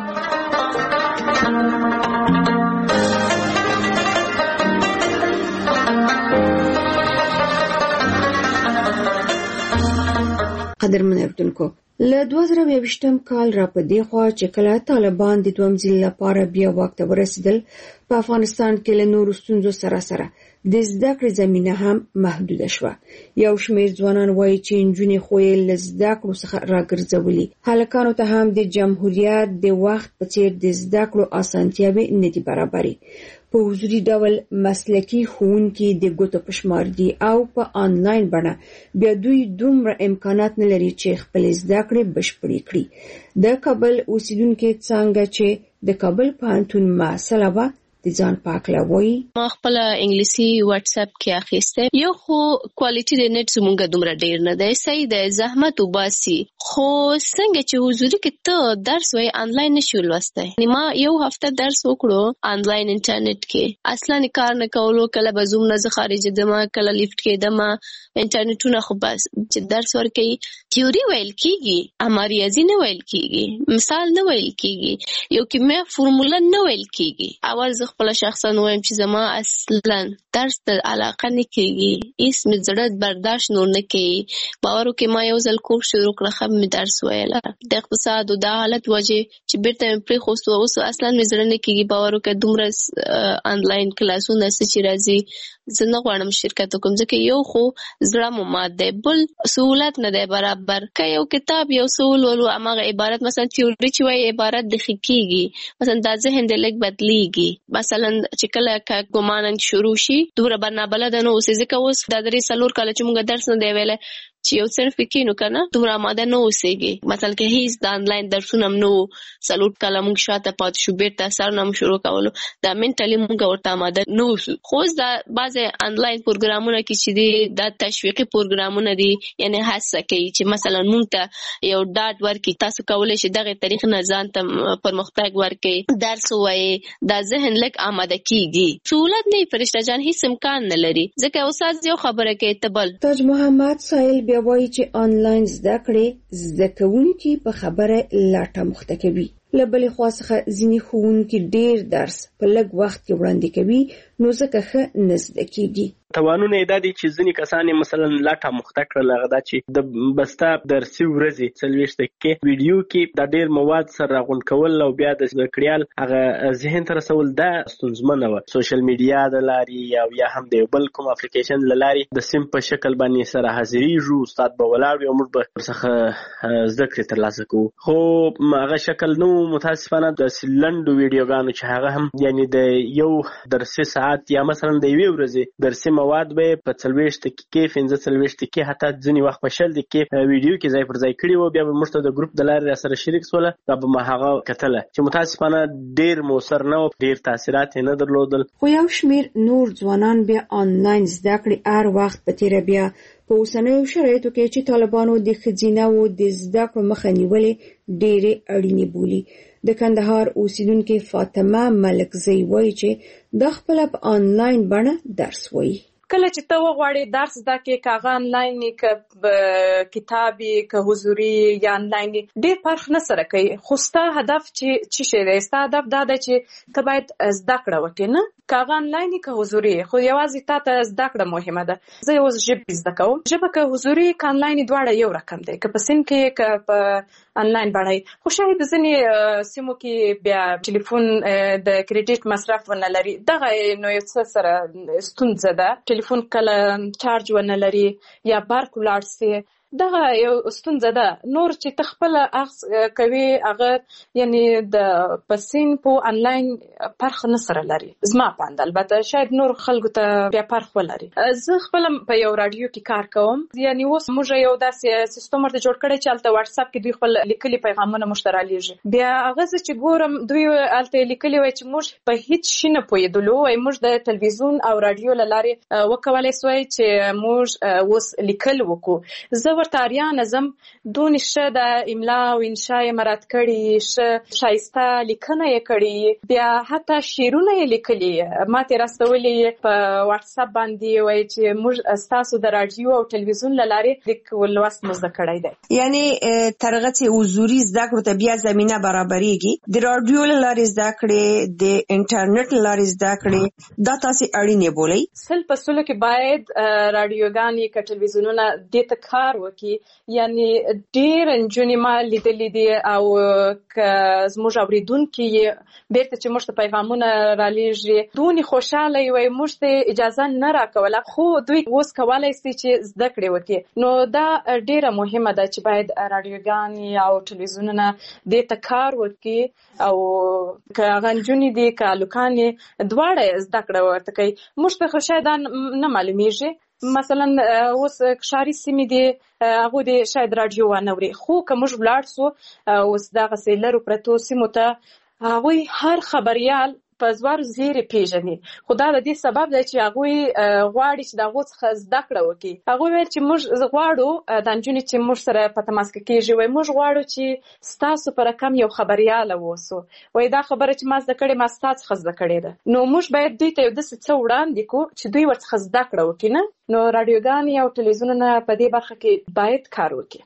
قدرمن اردوونکو، له 2022 کال را په دې خوا چې کله طالبان د دویم ځل لپاره بیا واک ته ورسېدل، په افغانستان کې له نورو ستونزو سره سره د زده کړې زمینه هم محدوده شوه. یو شمېر ځوانان وایي چې نجونې خو یې له زده کړو څخه راګرځولي. هلکانو ته هم د جمهوریت د وخت په څېر د زده کړو اسانتیاوې نه دي برابرې. په حضوري ډول مسلکي ښوونکي د ګوتو په شمار دي او په آنلاین بڼه بیا دوی دومره امکانات نه لري چې خپلې زده کړې بشپړې کړي. د کابل اوسیدونکي څنګه چې د کابل پوهنتون محصله وه د ځان پاکله وایي، ما خپل انګلیسي واتس اپ کې اخیسته. یو خو کوالټي د نت زمونږ دومره ډیر نه دی، صحیح دی، زحمت وباسي، خو څنګه چې حضوري کې ته درس وای آنلاین نشو لوستی. ما یو هفته درس وکړو آنلاین انټرنیټ کې، اصلا کار نه کولو، کله به زوم نه خارج دمه، کله لیفټ کې دمه، انټرنیټونه خو بس چې درس ورکوي تیوري ویل کیږي، اما ریاضي نه ویل کیږي، مثال نه ویل کیږي، یو کیمیا فرموله نه ویل کیږي. اول زه خپل شخصا وایم چې زما اصلا درس ته علاقه نه کیږي، هیڅ مې زړه برداشت نور نه کوي. باور وکړئ ما یو ځل کورس شروع کړ، خب مې درس ویله د اقتصاد او د حالت وجه چې بیرته مې پرېښوست، اوس اصلا مې زړه نه کیږي. باور وکړئ دومره آنلاین کلاسونه چې راځي زه نه غواړم شرکت وکړم، ځکه یو خو زړه مو مات دی، بل سهولت نه دی برابر. که یو کتاب یو څه ولولو هماغه عبارت مثلا تیوري چې وایي عبارت د ښه کېږي، مثلا دا ذهن د لږ بدلېږي. مثلا چې کله که ګمانن شروع شي دومره به نابلده نه اوسې، ځکه اوس دا 3-4 کاله چې موږ درس نه دی ویلی چې یو صرف کینو کنه دومره آماده نه اوسېږي. مثلا که هیڅ د آنلاین درسونه هم نه وو، 4 کاله موږ شاته پاتې شو، بیرته سرونه هم شروع کولو، دا منټلي موږ ورته آماده نه اوسو. خو اوس دا بعضې آنلاین پروګرامونه کې چې دي دا تشویقي پروګرامونه دي، یعنې هڅه کوي چې مثلا موږ ته یو ډاډ ورکړي، تاسو کولی شئ دغې طریق نه ځان ته پرمختګ ورکړئ، درس ووایئ، دا ذهن لږ آماده کېږي. سهولت نه وي فرشته جان، هیڅ امکان نه لري، ځکه استاد یو خبره کوي ته بل. تاج محمد سایل بیا وایي چې آنلاین زده کړې زده کوونکي په خبره لاټه مخته کوي. له بلې خوا څخه ځینې ښوونکي ډېر درس په لږ وخت کې وړاندې کوي، نو ځکه ښه نه زده کېږي. توانونه یې دا دي چې ځینې کسان یې مثلا لاټه مخته کړل، هغه دا چې د بسته درسي ورځې 40 دقیقې ویډیو کې دا ډېر مواد سره راغونډ کول او بیا د زده کړیال هغه ذهن ته رسول دا ستونزمنه وه. سوشل میډیا د لارې او یا هم د یو بل کوم اپلیکیشن له لارې د سیم په شکل باندې سره حاضرېږو، استاد به ولاړ وي او موږ به ورڅخه زده کړې ترلاسه کوو. خو هغه شکل نه و متاسفانه. د لنډو ویډیوګانو چې هغه هم یعنې د یو درسي ساعت یا مثلا د یوې ورځې درسي مواد به په 40 دقیقې 45 دقیقې حتی ځینې وخت په 20 دقیقې ویډیو کې ځای پر ځای کړي وو، بیا به موږ ته د ګروپ د لارې را سره شریک سوله، دا به ما هغه کتله چې متاسفانه ډېر مؤثر نه و، ډېر تاثیرات یې نه درلودل. خو یو شمېر نور ځوانان بیا آنلاین زده کړې هر وخت په تېره بیا په اوسنیو شرایطو کې چې طالبانو د ښځینه‌وو د زده کړو مخه نیولې ډېرې اړینې بولي. د کندهار اوسیدونکې فاطمه ملکزۍ وایي چې دا خپله په آنلاین بڼه درس وایي. کله چې ته وغواړې درس زده کړې، که هغه آنلاین که کتاب که حضوري یا آنلاین، ډېر فرق نه سره کوي. خو ستا هدف چې څه شی دی؟ ستا هدف دا دی چې ته باید زده کړه وکړې، نه که هغه آنلاین که حضوري، خو یوازې تا ته زده کړه مهمه ده. زه اوس ژبې زده کوم، ژبه که حضوري که آنلاین دواړه یو رقم دی، که په سیم کې که په آنلاین بڼه. خو شاید ځینې سیمو کې بیا ټلیفون د کریډیټ مصرف ونه لري، دغه نو یو څه سره ستونزه ده. ټلیفون کله چارج ونه لري یا برق ولاړ سي، دغه یو ستونزه ده. نور چې ته خپله اخذ کوي هغه یعنې د پسین په آنلاین فرق نه سره لري، زما په اند. البته شاید نور خلکو ته بیا فرق ولري. زه خپله په یو راډیو کې کار کوم، یعنې اوس موږ یو داسې سیستم ورته جوړ کړی چې هلته واتس اپ کې دوی خپل لیکلي پیغامونه موږ ته رالیږي. بیا هغه زه چې ګورم دوی هلته لیکلي وای چې موږ په هیڅ شي نه پوهېدلو، وایي موږ د تلویزیون او راډیو له لارې وکولی سوای چې موږ اوس لیکل وکړو. زه زه ورته آریا نظم دونې ښه د املا او انشا یې مراعات کړي، ښه ښایسته لیکنه یې کړې، بیا حتی شعرونه یې لیکلي، ما ترې راستولي په واتساپ باندې وایي چې موږ ستاسو د راډیو او ټلویزیون له لارې لیک لوست مو زده کړی دی. یعنې تر هغه چې حضوري زده کړو ته بیا زمینه برابرېږي، د راډیو له لارې زده کړې، د انټرنیټ له لارې زده کړې، دا تاسې اړینې بولئ؟ 100% کې باید راډیوګانې که ټلویزیونونه دې ته کار وکړي. یعنې ډېر نجونې ما لیدلي دي او که زموږ اورېدونکي یې بېرته چې موږ ته پیغامونه رالیږي دونې خوشحاله یې وایي موږ ته اجازه نه راکوله، خو دوی اوس کولی سي چې زده کړې وکړي. نو دا ډېره مهمه ده چې باید راډیوګانې او ټلویزیونونه دې ته کار وکړي او که هغه نجونې دي که هلکانې دواړه زده کړه ورته کوي. موږ ته خو شاید نه معلومیږي، مثلا اوس ښاري سیمې دي هغوی دې شاید راډیو وانه اوري، خو که موږ ولاړ سو اوس دغسې لرو پرتو سیمو ته هغوی هر خبریال په زوارو زیرې پیژني، خو دا د دې سبب دی چې هغوی غواړي چې د هغو څخه زده کړه وکړي. هغوی ویل چې موږ غواړو دا نجونې چې موږ سره په تماس کې کېږي وایي موږ غواړو چې ستاسو په رقم یو خبریاله واوسو، وایي دا خبره چې ما زده کړې ما ستا څخه زده کړې ده. نو موږ باید دوی ته یو داسې څه وړاندې کړو چې دوی ورڅخه زده کړه وکړي. نه نو راډیوګانې او ټلویزیونونه په دې برخه کې باید کار وکړي.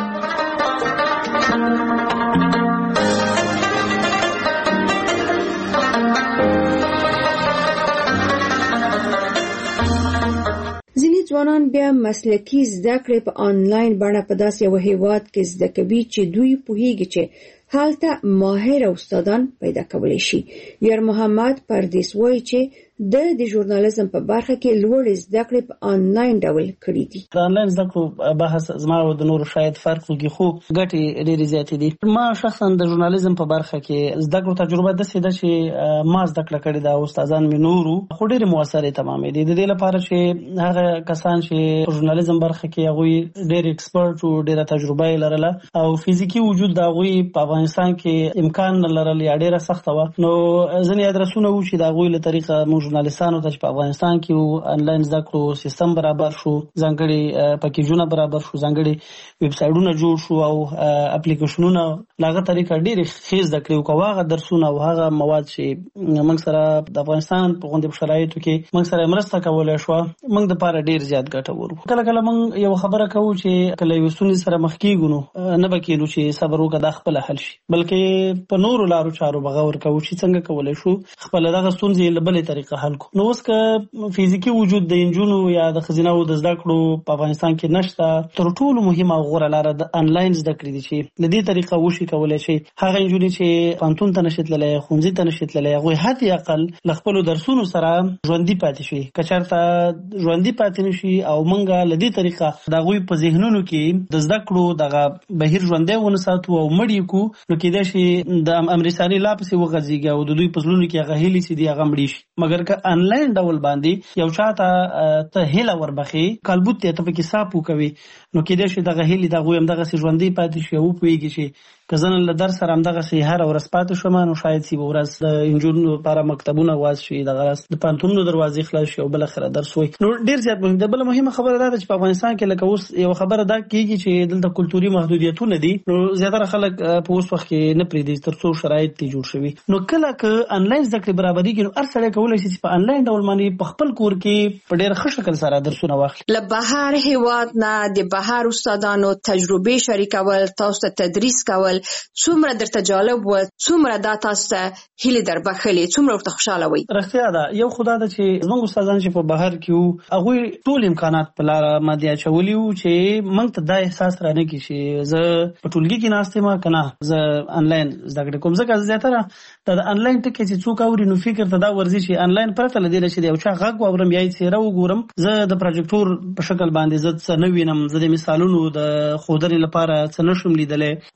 ځینې ځوانان بیا مسلکي زده کړې په آنلاین بڼه په داسې یو هیواد کې زده کوي چې دوی پوهیږي چې هلته ماهر استادان پیدا کولی شي. یار محمد پردیس وایي چې د ژورنالیزم په برخه کې لوړ زده کړې په آنلاین ډول کړې دي. د آنلاین زده کړو بحث زما او د نورو شاید فرق وکړي، خو ګټې ډېرې زیاتې دي. ما شخصا د ژورنالیزم په برخه کې زده کړو تجربه داسې ده چې ما زده کړه کړې ده، استادان مې نورو خو ډېرې مؤثرې تمامې دي. د دې لپاره چې هغه کسان چې په ژورنالیزم برخه کې هغوی ډېر ایکسپرټ او ډېره تجربه یې لرله او فزیکي وجود د هغوی په افغانستان کې امکان نه لرل یا ډېره سخته وه، نو ځینې ادرسونه وو چې د هغوی له طریقه موږ ژورنالیستانو ته چې په افغانستان کې آنلاین زده کړو سیستم برابر شو، ځانګړي پکیجونه برابر شو، ځانګړي ویب سایټونه جوړ شو او اپلیکیشنونه له هغه طریقه ډېرې ښې زده کړې وکړو. هغه درسونه او هغه مواد چې موږ سره د افغانستان په غوندې شرایطو کې موږ سره مرسته کولی شوه، موږ دپاره ډېر زیات ګټور وو. کله کله موږ یو خبره کوو چې کله یوې ستونزې سره مخ کېږو نو نه به کېنو چې صبر وکړه دا خپله حل شي، بلکې په نورو لارو چارو بغور کوو چې څنګه کولی شو خپله دغه ستونزې له بلې طریقه حل کړو. نو اوس که فزیکي وجود د نجونو یا د ښځینه‌وو د زده کړو په افغانستان کې نشته، تر ټولو مهمه او غوره لاره د آنلاین زده کړې دي چې له دې طریقه وشي کولی شي هغه نجونې چې پوهنتون ته نشي تللی، ښوونځي ته نشي تللی، هغوی حد اقل له خپلو درسونو سره ژوندي پاتې شي. که چېرته ژوندي پاتې نه شي او موږ له دې طریقه د هغوی په ذهنونو کې د زده کړو دغه بهیر ژوندی ونه ساتو او مړ یې کړو، نو کېدای شي د امریکایي لا پسې وغځېږي او د دوی په زړونو کې هغه هیلې چې دي هغه مړې شي. مګر که آنلاین ډول باندې یو چاته ته هیله وربخې کالبوت ته پکې صاف وکوي، نو کېدای شي دغه هیلې د هغوی همدغسې ژوندۍ پاتې شي او وپوهېږي چې که زه نن له درس سره همدغسې هره ورځ پاتې شوم نو شاید سی به ورځ د نجونو لپاره مکتبونه واز شي، دغه راز د پوهنتونونو دروازې خلاص شي او بالاخره درس وایي. نو ډېر زیات مهم ده. بله مهمه خبره دا ده چې په افغانستان کې لکه اوس یو خبره دا کېږي چې دلته کلتوري محدودیتونه دي، نو زیاتره خلک په اوس وخت کې نه پرېږدي تر څو شرایط ترې جوړ شوي. نو کله که آنلاین زده کړې برابرېږي نو هر سړی کولی شي چې په آنلاین ډول باندې په خپل کور کې په ډېر ښه شکل سره درسونه واخلي. له بهر هېواد نه د بهر استادانو تجربې شریکول، تاسو ته تدریس کول څومره درته جالب و، څومره دا تاسو ته هیلې در بخښلې، څومره ورته خوشحاله وئ؟ رښتیا ده. یو خو دا ده چې زموږ استادان چې په بهر کې وو هغوی ټول امکانات په لاره باندې اچولي وو چې موږ ته دا احساس رانه کړي چې زه په ټولګي کې ناست یم که نه زه آنلاین زده کړې کوم. ځکه زیاتره د آنلاین ټکي چې څوک اوري نو فکر ته دا ورځي چې آنلاین پرته له دې چې د یو چا غږ واورم یا یې څېره وګورم، زه د پروجیکټور په شکل باندې زه څه نه وینم، زه د مثالونو د ښودنې لپاره څه نشم لیدلی. نو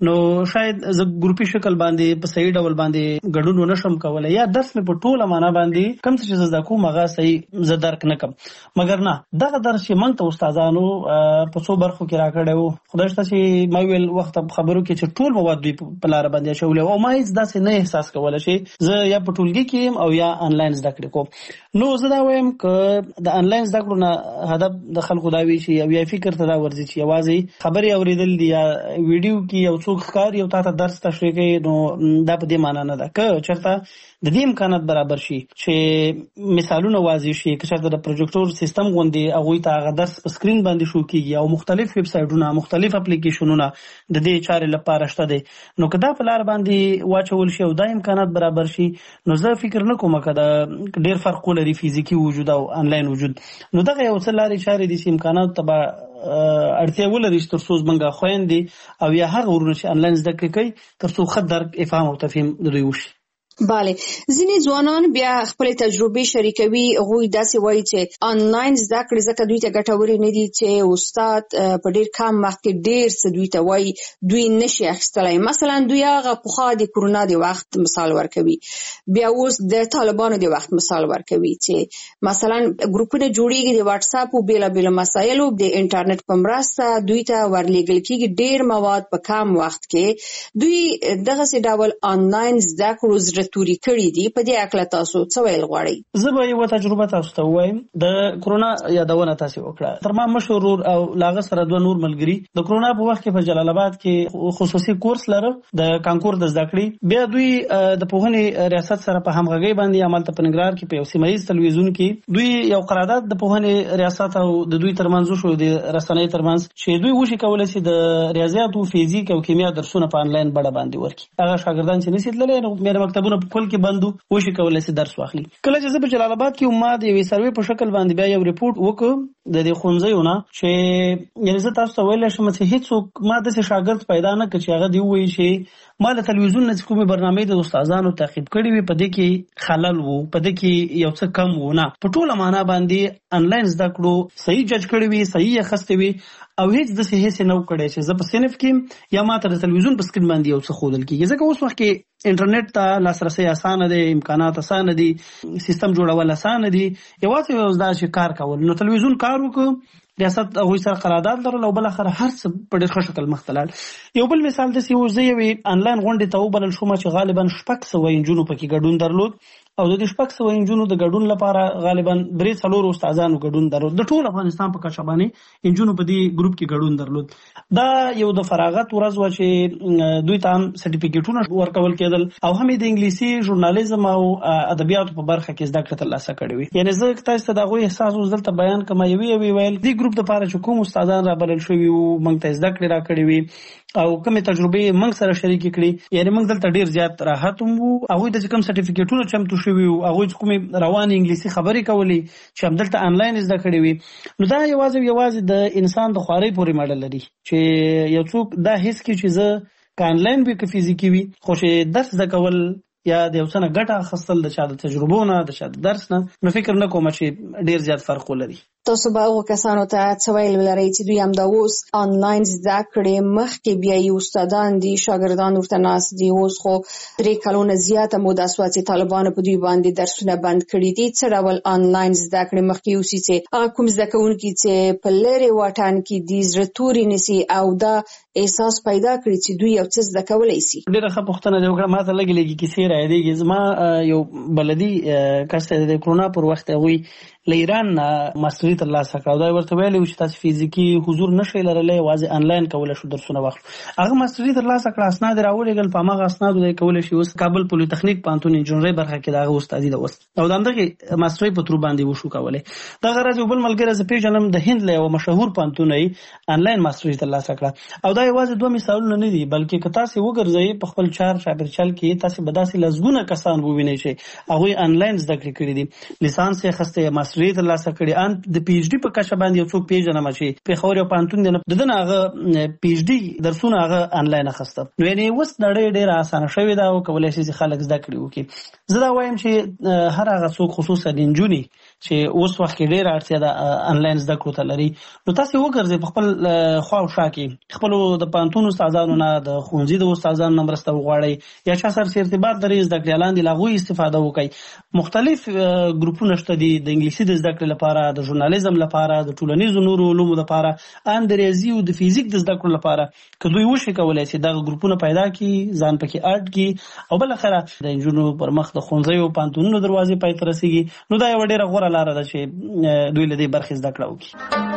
شاید زه ګروپي شکل باندې په صحیح ډول باندې ګډون ونشم کولای یا درس مې په ټوله معنا باندې کوم څه چې زده کوم هغه صحیح زه درک نه کوم. مګر نه دغه درس چې موږ ته استادانو په څو برخو کې راکړی وو خدای شته چې ما ویل وخت خبرو کې چې ټول مواد دوی په لاره باندې اچولي او ما هیڅ داسې نه احساس کولی چې زه یا په ټولګي کې یم او یا آنلاین زده کړې کوم. نو زه دا وایم که د آنلاین زده کړو نه هدف د خلکو دا وي چې یا فکر ته دا ورځي چې یوازې خبرې اورېدل دي یا ویډیو کې یو څوک ښکاري او تا ته درس تشریح کوي، نو دا په دې معنا نه ده. که چېرته د دې امکانات برابر شي چې مثالونه واضح شي، که چېرته د پروجیکټور سیستم غوندې هغوی ته هغه درس په سکرین باندې شو کېږي او مختلف ویب سایټونه مختلف اپلیکیشنونه د دې چارې لپاره شته دی، نو که دا په لار باندې واچول شي او دا امکانات برابر شي نو زه فکر نه کوم که دا ډېر فرق ولري فزیکي وجود او آنلاین وجود. نو دغه یو څه لارې چارې دي چې امکاناتو ته به اړتیا ولري چې تر څو زموږ خویندې او یا هغه ورونه چې آنلاین زده کړې کوي تر څو ښه درک افهام او تفهیم د دوی وشي. بله، ځینې ځوانان بیا خپل تجربې شریکوي. هغوی داسې وایي چې آنلاین زده کړې ځکه دوی ته ګټورې نه دي چې استاد په ډېر کم وخت کې ډېر څه دوی ته وایي دوی نشي اخیستلی. مثلا دوی هغه پخوا د کرونا د وخت مثال ورکوي، بیا اوس د طالبانو د وخت مثال ورکوي چې مثلا ګروپونه جوړیږي د واتساپ او بېلابېلو مسایلو د انټرنیټ په مرسته دوی ته ورلیږل کېږي ډېر مواد په کم وخت کې. دوی دغسې ډول آنلاین زده کړو زړه توري کړي دي. په دې اړه تاسو څه ویل غواړئ؟ زه به یوه تجربه تاسو ته ووایم. د کرونا یادونه تاسې وکړه. تر ما مشر ورور او له هغه سره دوه نور ملګري د کرونا په وخت کې په جلال آباد کې خصوصي کورس لره د کانکور د زده کړې. بیا دوی د پوهنې ریاست سره په همغږۍ باندې همالته په ننګرهار کې په یو سیمه ییز تلویزیون کې دوی یو قرارداد د پوهنې ریاست او د دوی ترمنځ وشو د رسنۍ ترمنځ چې دوی وشي کولی شي د ریاضیاتو فزیک او کیمیا درسونه په آنلاین بڼه باندې ورکړي. هغه شاګردان چې نشي تللی نو مېره مکتبونه په کل کې بندو وشي کولی شي درس واخلي. کله چې زه په جلال آباد کې ما د یوې سروې په شکل باندې بیا یو ریپورټ وکړ د دې ښوونځیو نه چې یعنې زه تاسو ته ویلی شم چې هېڅوک ما داسې شاګرد پیدا نه کړ چې هغه دې ووایي چې ما له تلویزیون نه چې کومې برنامې د استادانو تعقیب کړي وي په دې کې خلل و، په دې کې یو څه کم و. نه، په ټوله معنا باندې آنلاین زده کړو صحیح جج کړي وي، صحیح یې اخیستې وي او هیڅ داسې هیڅ نه و کړی چې زه په صنف کې یا ما ته د تلویزیون په سکرین باندې یو څه ښودل کېږي. ځکه اوس وخت کې انټرنیټ ته لاسرسی اسانه دی، امکانات اسانه دي، سیستم جوړول اسانه دي، یوازې یو دا چې کار کول. نو تلویزیون کار وکړو، ریاست هغوی سره قرارداد لرل او بالاخره هر څه په ډېر ښه شکل مخ ته لاړل. یو بل مثال داسې و، زه یوې آنلاین غونډې ته وبلل شوم چې غالبا 600 نجونو پکې ګډون درلود او د دې 600 نجونو د ګډون لپاره غالبا 3-4 استادانو ګډون درلود. د ټول افغانستان په کچه باندې نجونو په دې ګروپ کې ګډون درلود. دا یو د فراغت ورځ وه چې دوی ته هم سرټیفیکیټونه ورکول کېدل او هم د انګلیسي ژورنالیزم او ادبیاتو په برخه کې زده کړه ترلاسه کړې وي. یعنې زه تاسو ته د هغوی احساس اوس دلته بیان کړم. یوې ویل دې ګروپ دپاره چې کوم استادان رابلل شوي وو موږ ته زده کړې راکړې وي او کومې تجربې موږ سره شریکې کړي، یعنې موږ دلته ډېر زیات راحت هم وو. هغوی ته چې کوم سرټیفیکیټونه چمتو شوي وو، هغوی چې کومې روانې انګلیسي خبرې کولې چې همدلته آنلاین زده کړې وي، نو دا یوازې د انسان د خوارۍ پورې مړه لري چې یو څوک دا حس کړي چې زه که آنلاین وي که فزیکي وي خو چې درس زده کول یا د یو څه نه ګټه اخیستل د چا د تجربو نه د چا د درس نه، نو فکر نه کوم چې ډېر زیات فرق ولري. تاسو به هغو کسانو ته څه ویل ولرئ چې دوی همدا اوس آنلاین زده کړې مخکې بیا یې استادان دي، شاګردان ورته ناست دي، اوس خو 3 کلونه زیاته موده شوه چې طالبانو په دوی باندې درسونه بند کړي دي. څه ډول آنلاین زده کړې مخکې یوسي چې هغه کوم زده کوونکي چې په لرې واټن کې دي زړه توري نیسي او دا احساس پیدا کړي چې دوی یو څه زده کولی شي. ډېره ښه پوښتنه دې وکړه. ما ته لږې کیسې رایادېږي. زما یو بلدي کس ته د کرونا پر وخت هغوی له ایران نه ماسټري ترلاسه کړه او دا یې ورته ویلي و چې تاسو فزیکي حضور نشئ لرلی، یوازې آنلاین کولی شو درسونه واخلو. هغه ماسټري ترلاسه کړه، اسناد یې راولېږل، په هماغه اسنادو دی کولی شي اوس کابل پولیتخنیک پوهنتون انجینرۍ برخه کې د هغه استادي ده اوس او د همدغې ماسټرۍ په ترو باندې وشو کولی. دغه ورځ یو بل ملګری زه پېژنم د هند له یوه مشهور پوهنتون یې آنلاین ماسټري ترلاسه کړه او دا یوازې 2 مثالونه نه دي بلکې که تاسې وګرځئ په خپل چار چاپېرچل کې تاسې به داسې لسګونه کسان ووینئ چې هغوی آنلاین زده کړې کړي دي، لیسانس یې اخیستی، ماسټري ماستري ترلاسه کړي ان د پی ایچ ډي په کچه باندې یو څوک پیژنم چې په خور یو پانتون دی دنه هغه پی ایچ ډي درسونه هغه انلاین اخسته نو یعنی اوس نړۍ ډېره اسانه شوې ده او کولای شي خلک زده کړي وکړي زه دا وایم چې هر هغه څوک خصوصا د نجونې چې اوس وخت کې ډېره اړتیا ده انلاین زده کړو ته لري نو تاسو وګرځئ په خپل خوا او شا کې خپل د پانتون استادانو نه د ښوونځي د استادانو نه مرسته وغواړئ یا چا سره ارتباط لري زده کړې لاندې له هغوی استفاده وکړئ مختلف ګروپونه شته دي د انګلیسي د زده کړې لپاره د ژورنالیزم لپاره د ټولنیزو نورو علومو لپاره ان د ریاضي او د فزیک د زده کړو لپاره که دوی وشي کولی شي دغه ګروپونه پیدا کړي ځان پکې اډ کړي او بالاخره د نجونو پر مخ د ښوونځیو پانتونونو دروازې پای ته رسېږي نو دا یوه ډېره غوره لاره ده چې دوی له دې برخې زده کړه وکړي.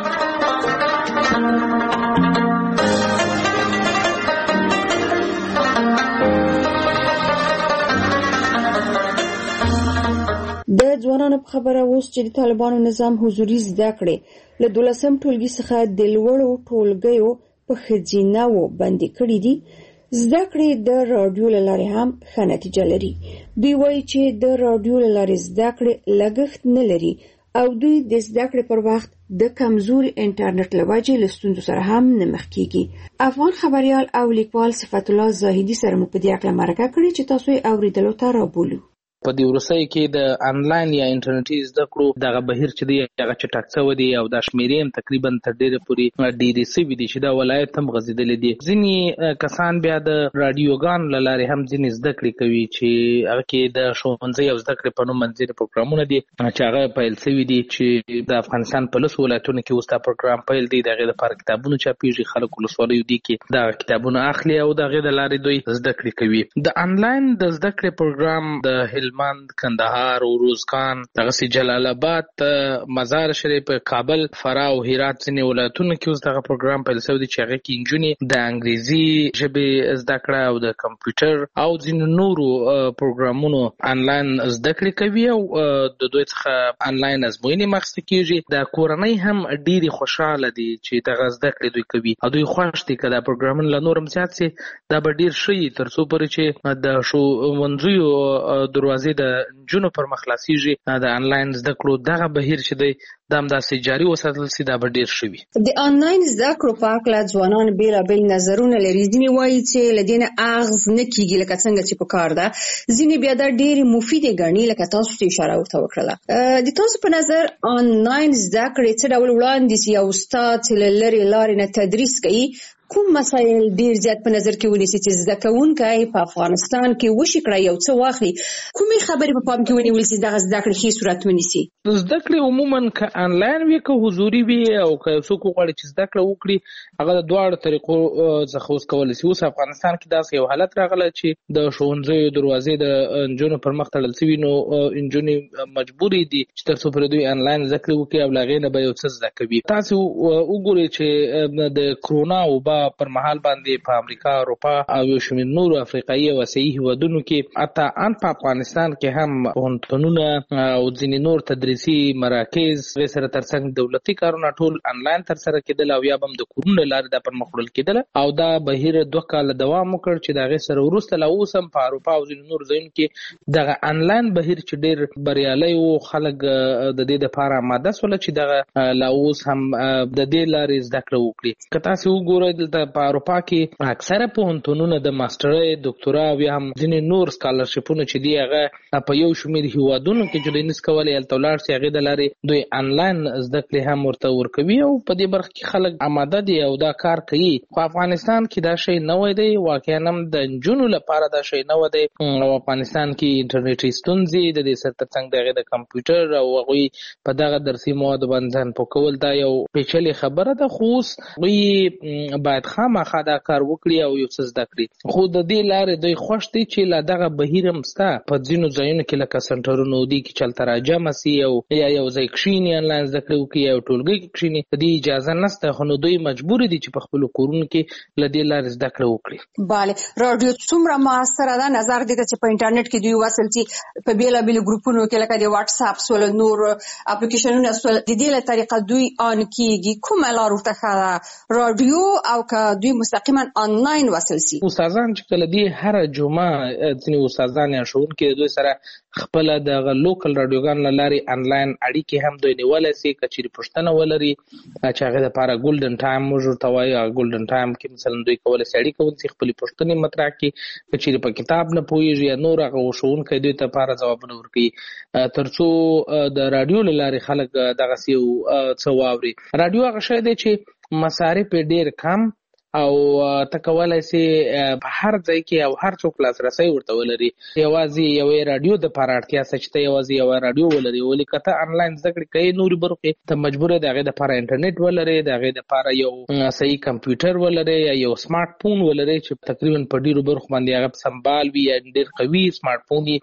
د ځوانانو په خبره اوس چې د طالبانو نظام حضوري زده کړې له 12م ټولګي څخه د لوړو ټولګیو په ښځینه‌وو بندي کړي دي زده کړې د راډیو له لارې هم ښه نتیجه لري. دوی وایي چې د راډیو له لارې زده کړې لګښت نه لري او دوی د زده کړې پر وخت د کمزوري انټرنیټ له وجې له ستونزو سره هم نه مخ کیږي. افغان خبریال او لیکوال صفت الله زاهدي سره مو په دې اړه مرکه کړې چې تاسو یې اوریدلو ته رابولو. په دې وروستیو کې د انلاین یا انټرنیټي زده کړو دغه بهیر چې دی هغه چټک شوی دی او د شمیرې هم تقریبا تر ډېره پورې ډېرې سوي دي چې دا ولایت هم غځېدلی دي. ځینې کسان بیا د راډیوګانو له لارې هم ځینې زده کړې کوي چې هغه کې د ښوونځي او زده کړې په نوم منځري پروګرامونه دي چې هغه پیل سوي دي چې د افغانستان په 10 ولایتونو کې اوس دا پروګرام پیل دی. د هغې لپاره کتابونه چاپېږي خلک ولسوالیو دي کې دغه کتابونه اخلي او د هغې د لارې دوی زده کړې کوي. د انلاین د زده کړې پروګرام د هلمند کندهار روزګان دغه جلال آباد مزار شریف کابل فراه او هرات ځینې ولایتونو کې اوس دغه پروګرام پیل شوی دی چې هغه کې نجونې د انګریزي ژبې زده کړه او د کمپیوټر او ځینې نورو پروګرامونو انلاین زده کړې کوي او د دوی څخه انلاین ازموینې اخیستل کېږي. د کورنۍ هم ډېرې خوشحاله دي چې دغه زده کړې دوی کوي او دوی خوښ دي که دا پروګرامونه له نور هم زیات سي دا به ډېر ښه وي تر څو پورې چې د ښوونځیو دروازې د نجونو پر مخ خلاصېږي د انلاین زده کړو دغه بهیر چې دی دا همداسې جاري وساتل سي دا به ډېر ښه وي. د انلاین زده کړو په هکله ځوانان بېلابېل نظرونه لري. ځینې وایي چې له دې نه اغېز نه کېږي لکه څنګه چې په کار ده. ځینې بیا دا ډېرې مفیدې ګڼي لکه تاسو ته اشاره ورته وکړله. د تاسو په نظر انلاین زده کړې څه ډول وړاندې سي او استاد چې له لرې لارې نه تدریس کوي کوم مسایل ډیر زیات په نظر کې ونیسي چې زده کوونکی په افغانستان کې وشي کړی یو څه واخلي کومې خبرې په پام کې ونیول سي دغه زده کړې ښې صورت ونیسي؟ زده کړې عموما که انلاین وي که حضوري وي او که څوک وغواړي چې زده کړه وکړي هغه د دواړو طریقو څخه اوس کولی سي. اوس افغانستان کې داسې یو حالت راغلی چې د ښوونځیو دروازې د نجونو پر مخ تړل سوي نو نجونې مجبورې دي چې تر څو پورې دوی انلاین زده کړې وکړي او له هغې نه به یو څه زده کوي. تاسې وګورئ چې د کرونا وبا پر مهال باندې په امریکا اروپا او یو شمېر نورو افریقایي او اسیایي هیوادونو کې حتی ان په افغانستان کې هم پوهنتونونه او ځینې نور تدریسي مراکز هغې سره ترڅنګ دولتي کارونه ټول انلاین ترسره کېدل او یا به هم د کورونو له لارې دا پرمخ وړل کېدله او دا بهیر 2 کاله دوام وکړ چې د هغې سره وروسته لا اوس هم په اروپا او ځینې نورو ځایونو کې دغه انلاین بهیر چې ډېر بریالی و خلک د دې دپاره آماده سوله چې دغه لا اوس هم د دې لارې زده کړه وکړي. که تاسې وګورئ دلته په اروپا کې اکثره پوهنتونونه د ماسټرۍ ډاکټرا او یا هم ځینې نور سکالرشپونه چې دي هغه په یو شمېر هیوادونو کې چې دوی نس کولی هلته ولاړ سي هغې د لارې دوی انلاین زده کړې هم ورته ورکوي او په دې برخه کې خلک آماده دي او دا کار کوي. خو افغانستان کې دا شی نوی دی واقعا هم د نجونو لپاره دا شی نوی دی او افغانستان کې انټرنیټي ستونزې د دې سره ترڅنګ د هغې د کمپیوټر او هغوی په دغه درسي موادو باندې ځان پوه کول دا یو پیچلې خبره ده خو اوس دوی باید خامخا دا کار وکړي او یو څه زده کړي. خو د دې لارې دوی خوښ دي چې لا دغه بهیر هم شته په ځینو ځایونو کې لکه سنټرونو دي کې چې هلته راجمع سي او یا یو ځای کښېني انلاین زده کړې وکړي یا یو ټولګي کې کښېني د دې اجازه نشته خو نو دوی مجبور دي چې په خپلو کورونو کې له دې لارې زده کړه وکړي. بله راډیو څومره موثره ده نظر دې ته چې په انټرنیټ کې دوی وصل سي په بېلابېلو ګروپونو کې لکه د واټس اپ سول نور اپلیکیشنونه سول د دې له طریقه دوی آن کېږي کومه لار ورته ښه ده راډیو او او که دوی مستقیما آنلاین وصل سي؟ استادان چې کله دی هر جمعه ځینې استادان یا ښوونکي دوی سره خپل د لوکل رادیوګان لاري آنلاین اړیکې هم دوی نیولای سي کچېرې پښتنه ولري چې هغه د لپاره ګولډن ټایم موږ توای ګولډن ټایم کې مثلا دوی کولای سي اړیکه ونسي خپل پښتني مطرح کې کچېرې په کتاب نه پوهیږي یا نور هغه ښوونکي دوی ته لپاره ځوابونه ورکړي ترڅو د رادیو لاري خلک دغه سی څه واوري. رادیو هغه شی دی چې مصارف ډیر کم او تکولای سي په هر ځای کې او هر څوک لاسرسي ورته ولري. یوازې یو رادیو د لپاره اړتیا شته، یوازې یو رادیو ولري. ولې کته آنلاین زده کړې کوي نوري برخې ته مجبور دی هغه د لپاره انټرنیټ ولري، د هغه د لپاره یو صحیح کمپیوټر ولري یا یو سمارټ فون ولري چې تقریبا په ډیرو برخو باندې هغه سمبال وي یا ډیر قوي سمارټ فون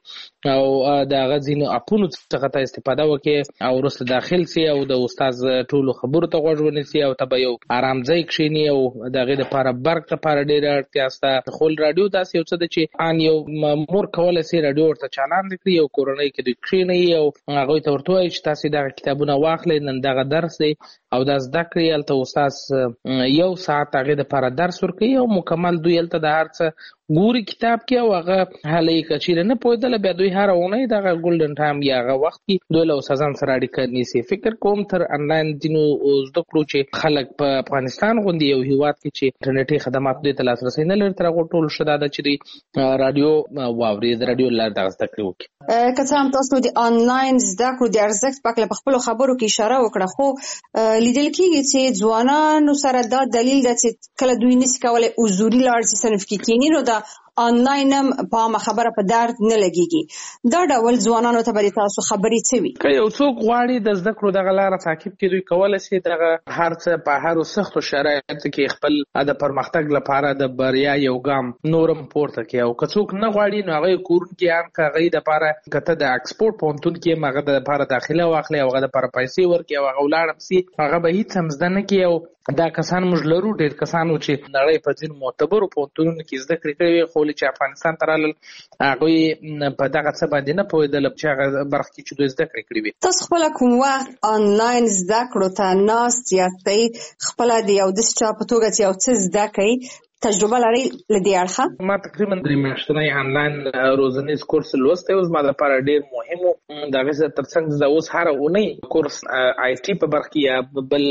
او د هغه ځینو اپونو څخه ته استفاده وکړي او وروسته داخل سي او د استاد ټولو خبرو ته غوږ ونیسي او ته یو آرام ځای کښینی او د د لپاره برق لپاره ډیره اړتیا شته. خو رادیو داسې یو څه ده چې ان یو مور کولای سي رادیو ورته چالان کړي او کورنۍ کې د کښینی او هغه ته ورته وایي چې تاسو دغه کتابونه واخلئ، نن دغه درس دی او دا زده کړئ. هلته استاد یو ساعت هغه د لپاره درس ورکوي او مکمل دوی هلته د هر څه ګوري کتاب کې او هغه حالي کچیره نه پوهېدل بیا دوی هر اونۍ دغه ګولډن ټایم یا هغه وخت کې دوی له استادان سره اړیکه نیسي. فکر کوم تر آنلاین ځینو زده کړو چې خلک په افغانستان غوندې یو هیواد کې چې انټرنیټي خدمات دوی ته لاسرسی نه لري تر هغو ټولو ښه دا ده چې دوی رادیو واوري، د رادیو له لارې دغه زده کړې وکړي. که څه هم تاسو د آنلاین زده کړو د ارزښت په اړه په خپلو خبرو کې اشاره وکړه، خو لیدل کېږي چې ځوانانو سره دا دلیل ده چې کله دوی نشي کولی حضوري لاړ شي صنف کې کښېني نو دا آنلاین هم په عامه خبره په درد نه لګېږي. دا ډول ځوانانو ته به تاسو خبرې څه وي؟ که یو څوک غواړي د زده کړو دغه لاره تعقیب کړي دوی کولی سي دغه هر څه په هرو سختو شرایطو کې خپل د پرمختګ لپاره د بریا یو ګام نورم پورته کړي. او که څوک نه غواړي نو هغه کورونکي هم که هغوی دپاره که ته د اکسفورډ پوهنتون کې هم هغه دپاره داخله واخلي او هغه دپاره پیسې ورکړي او هغه ولاړ سي، هغه به هېڅ هم زده نه کړي. او دا کسان موږ لرو ډېر کسان چې نړۍ په ځینو معتبرو پوهنتونونو کې زده کړې کړې وي، خو چې افغانستان ته رالل هغوی په دغه څه باندې نه پوهېدل چې هغه برخه کې چې دوی زده کړې کړې وي. تاسو خپله کوم وخت آنلاین زده کړو ته ناست یاستئ، خپله د یو داسې چا په توګه چې یو څه زده کوئ تجربه لرئ له دې اړخه؟ ما تقریبا 3 میاشتنی آنلاین روزنیز کورس لوستی و، زما لپاره ډېر مهم و. د هغې سره تر څنګ زه اوس هره اونۍ کورس آی ټي په برخه کې یا بل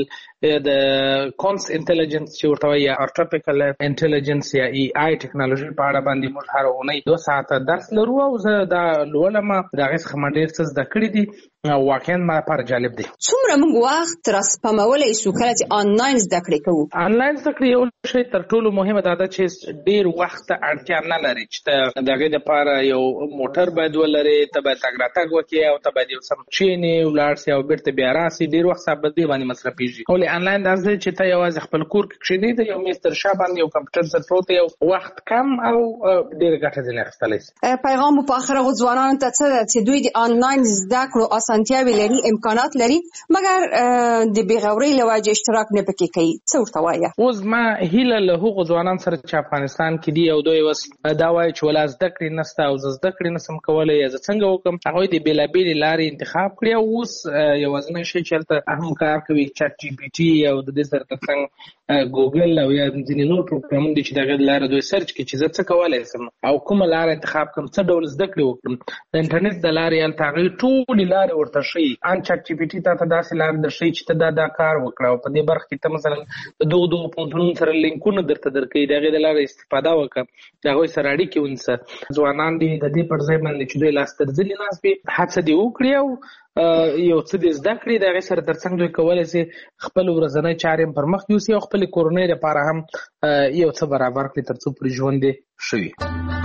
د کونس انټیلیجنس چې ورته وایي یا ارټیفیشل انټیلیجنس یا ای آی ټیکنالوژي په اړه باندې موږ هره اونۍ 2 ساعته درس لرو او زه دا لولم. د هغې څخه ما ډېر څه زده کړي دي، واقعا ما لپاره جالب دی. څومره موږ وخت را سپمولی شو کله چې آنلاین زده کړې کوو؟ آنلاین زده کړې یو شی تر ټولو مهمه دا ده چې ډېر وخت ته اړتیا نه لري چې ته د هغې دپاره یو موټر باید ولرې، ته باید تګ راتګ وکړې او ته باید یو څه کښېنې ولاړ سې او بېرته بیا راسې. ډېر وخت ستا په دې باندې مصرفېږي. ولې آنلاین داسې دی چې ته یوازې خپل کور کې کښېنې، د یو میز تر شا باندې یو کمپیوټر سره پروت دی، وخت کم او ډېره ګټه ځینې اخیستلی شي. پیغام په آخر هغو ځوانانو ته څه ده چې دوی د آنلاین زده کړو اسانتیاوې لري، امکانات لري، مګر د بېغورۍ له وجې اشتراک نه پکې کوي، څه ورته وایه؟ اوس ما هیله له هغو ځوانانو سره چې افغانستان کې دي او دوی اوس دا وایي چې ولا زده کړې نشته او زه زده کړې نشم کولی یا زه څنګه وکړم، هغوی د بېلابېلې لارې انتخاب کړي او اوس یوازینی شی چې هلته هم کار کوي چټ جي پي ټي او د دې سره تر څنګ ګوګل او یا ځینې نور پروګرامونه دي چې د هغې له لارې دوی سرچ کړي چې زه څه کولی شم او کومه لاره انتخاب کړم، څه ډول زده کړې وکړم. د انټرنیټ د لارې هلته هغوی ټولې لارې ورته ښیي. ان چټ جي پي ټي ته داسې لارې درښیي چې ته دا کار وکړه او په دې برخه کې ته مثلا د دغو پوهنتونونو سره لینکونه درته درکوي، د هغې د لارې استفاده وکړه، د هغوی سره اړیکې ونیسه. ځوانان دي د دې پر ځای باندې چې دوی لاس تر زنې ناست وي، هڅه دې وکړي او یو څه دې زده کړي، د هغې سره تر څنګ دوی کولی سي خپل ورځنی چارې هم پر مخ یوسي او خپلې کورنۍ لپاره هم یو څه برابر کړي تر څو پورې ژوند یې ښه وي.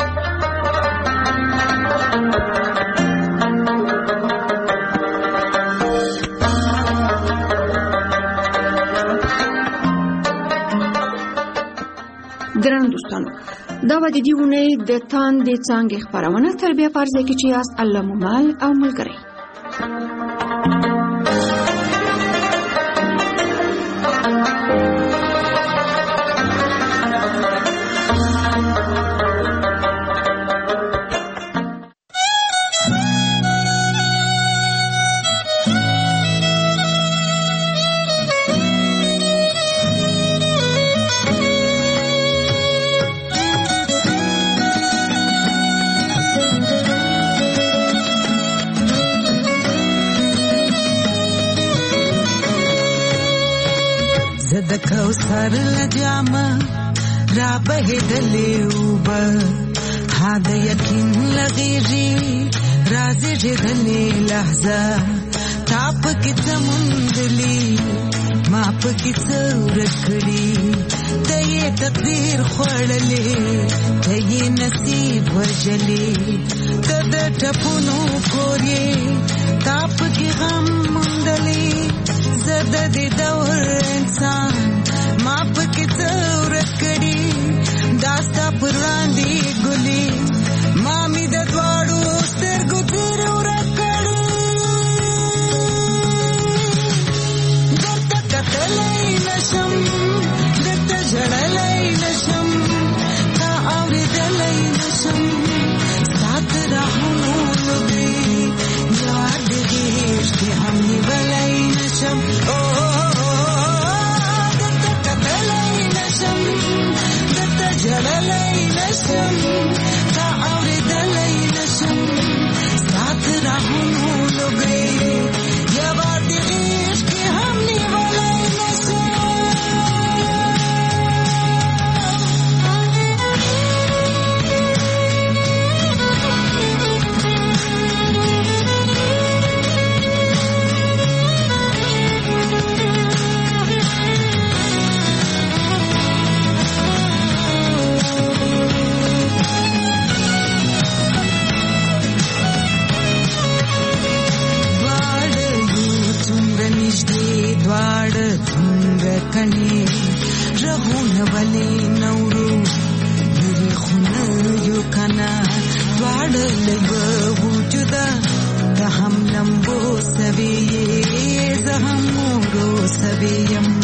ګرانو دوستانو، دا به د دې اونۍ د تاندې څانګې خپرونه تر بیا په هر ځای کې چې یاست الله مو مل او ملګری. زد کوثر لجامه را بهدلې اوبه ها د یقین لغېږي راځي دلې لحظه تا پکې څه موندلي ما پکې څه ورک کړي ته یې تقدیر خوړلې ته یې نصیب وژلې ته د ټپونو کور یې تا پکې غم موندلې زه د دې دور انسان ما پکې څه ورک کړي دا ستا پر وړاندې ګلې ما مې د دواړو سترګو تېر ورک کړي درته کتلی نشم درته ژړلی نشم تا اورېدلی نشم ستا تر راهونو لوګې یار د غېږ کې هم نیولی نشم درته کتلی نشم درته ژړلی نشم تا اورېدلی نشم ستا تر راهونو لوګې یار د غېږ کې هم نیولی نشم دواړه څنګه کني رغونه ولې نورو لري خونه یو کنا دواړه لږ وجوده ته هم لمبو سوي زه هم مورو سوي يم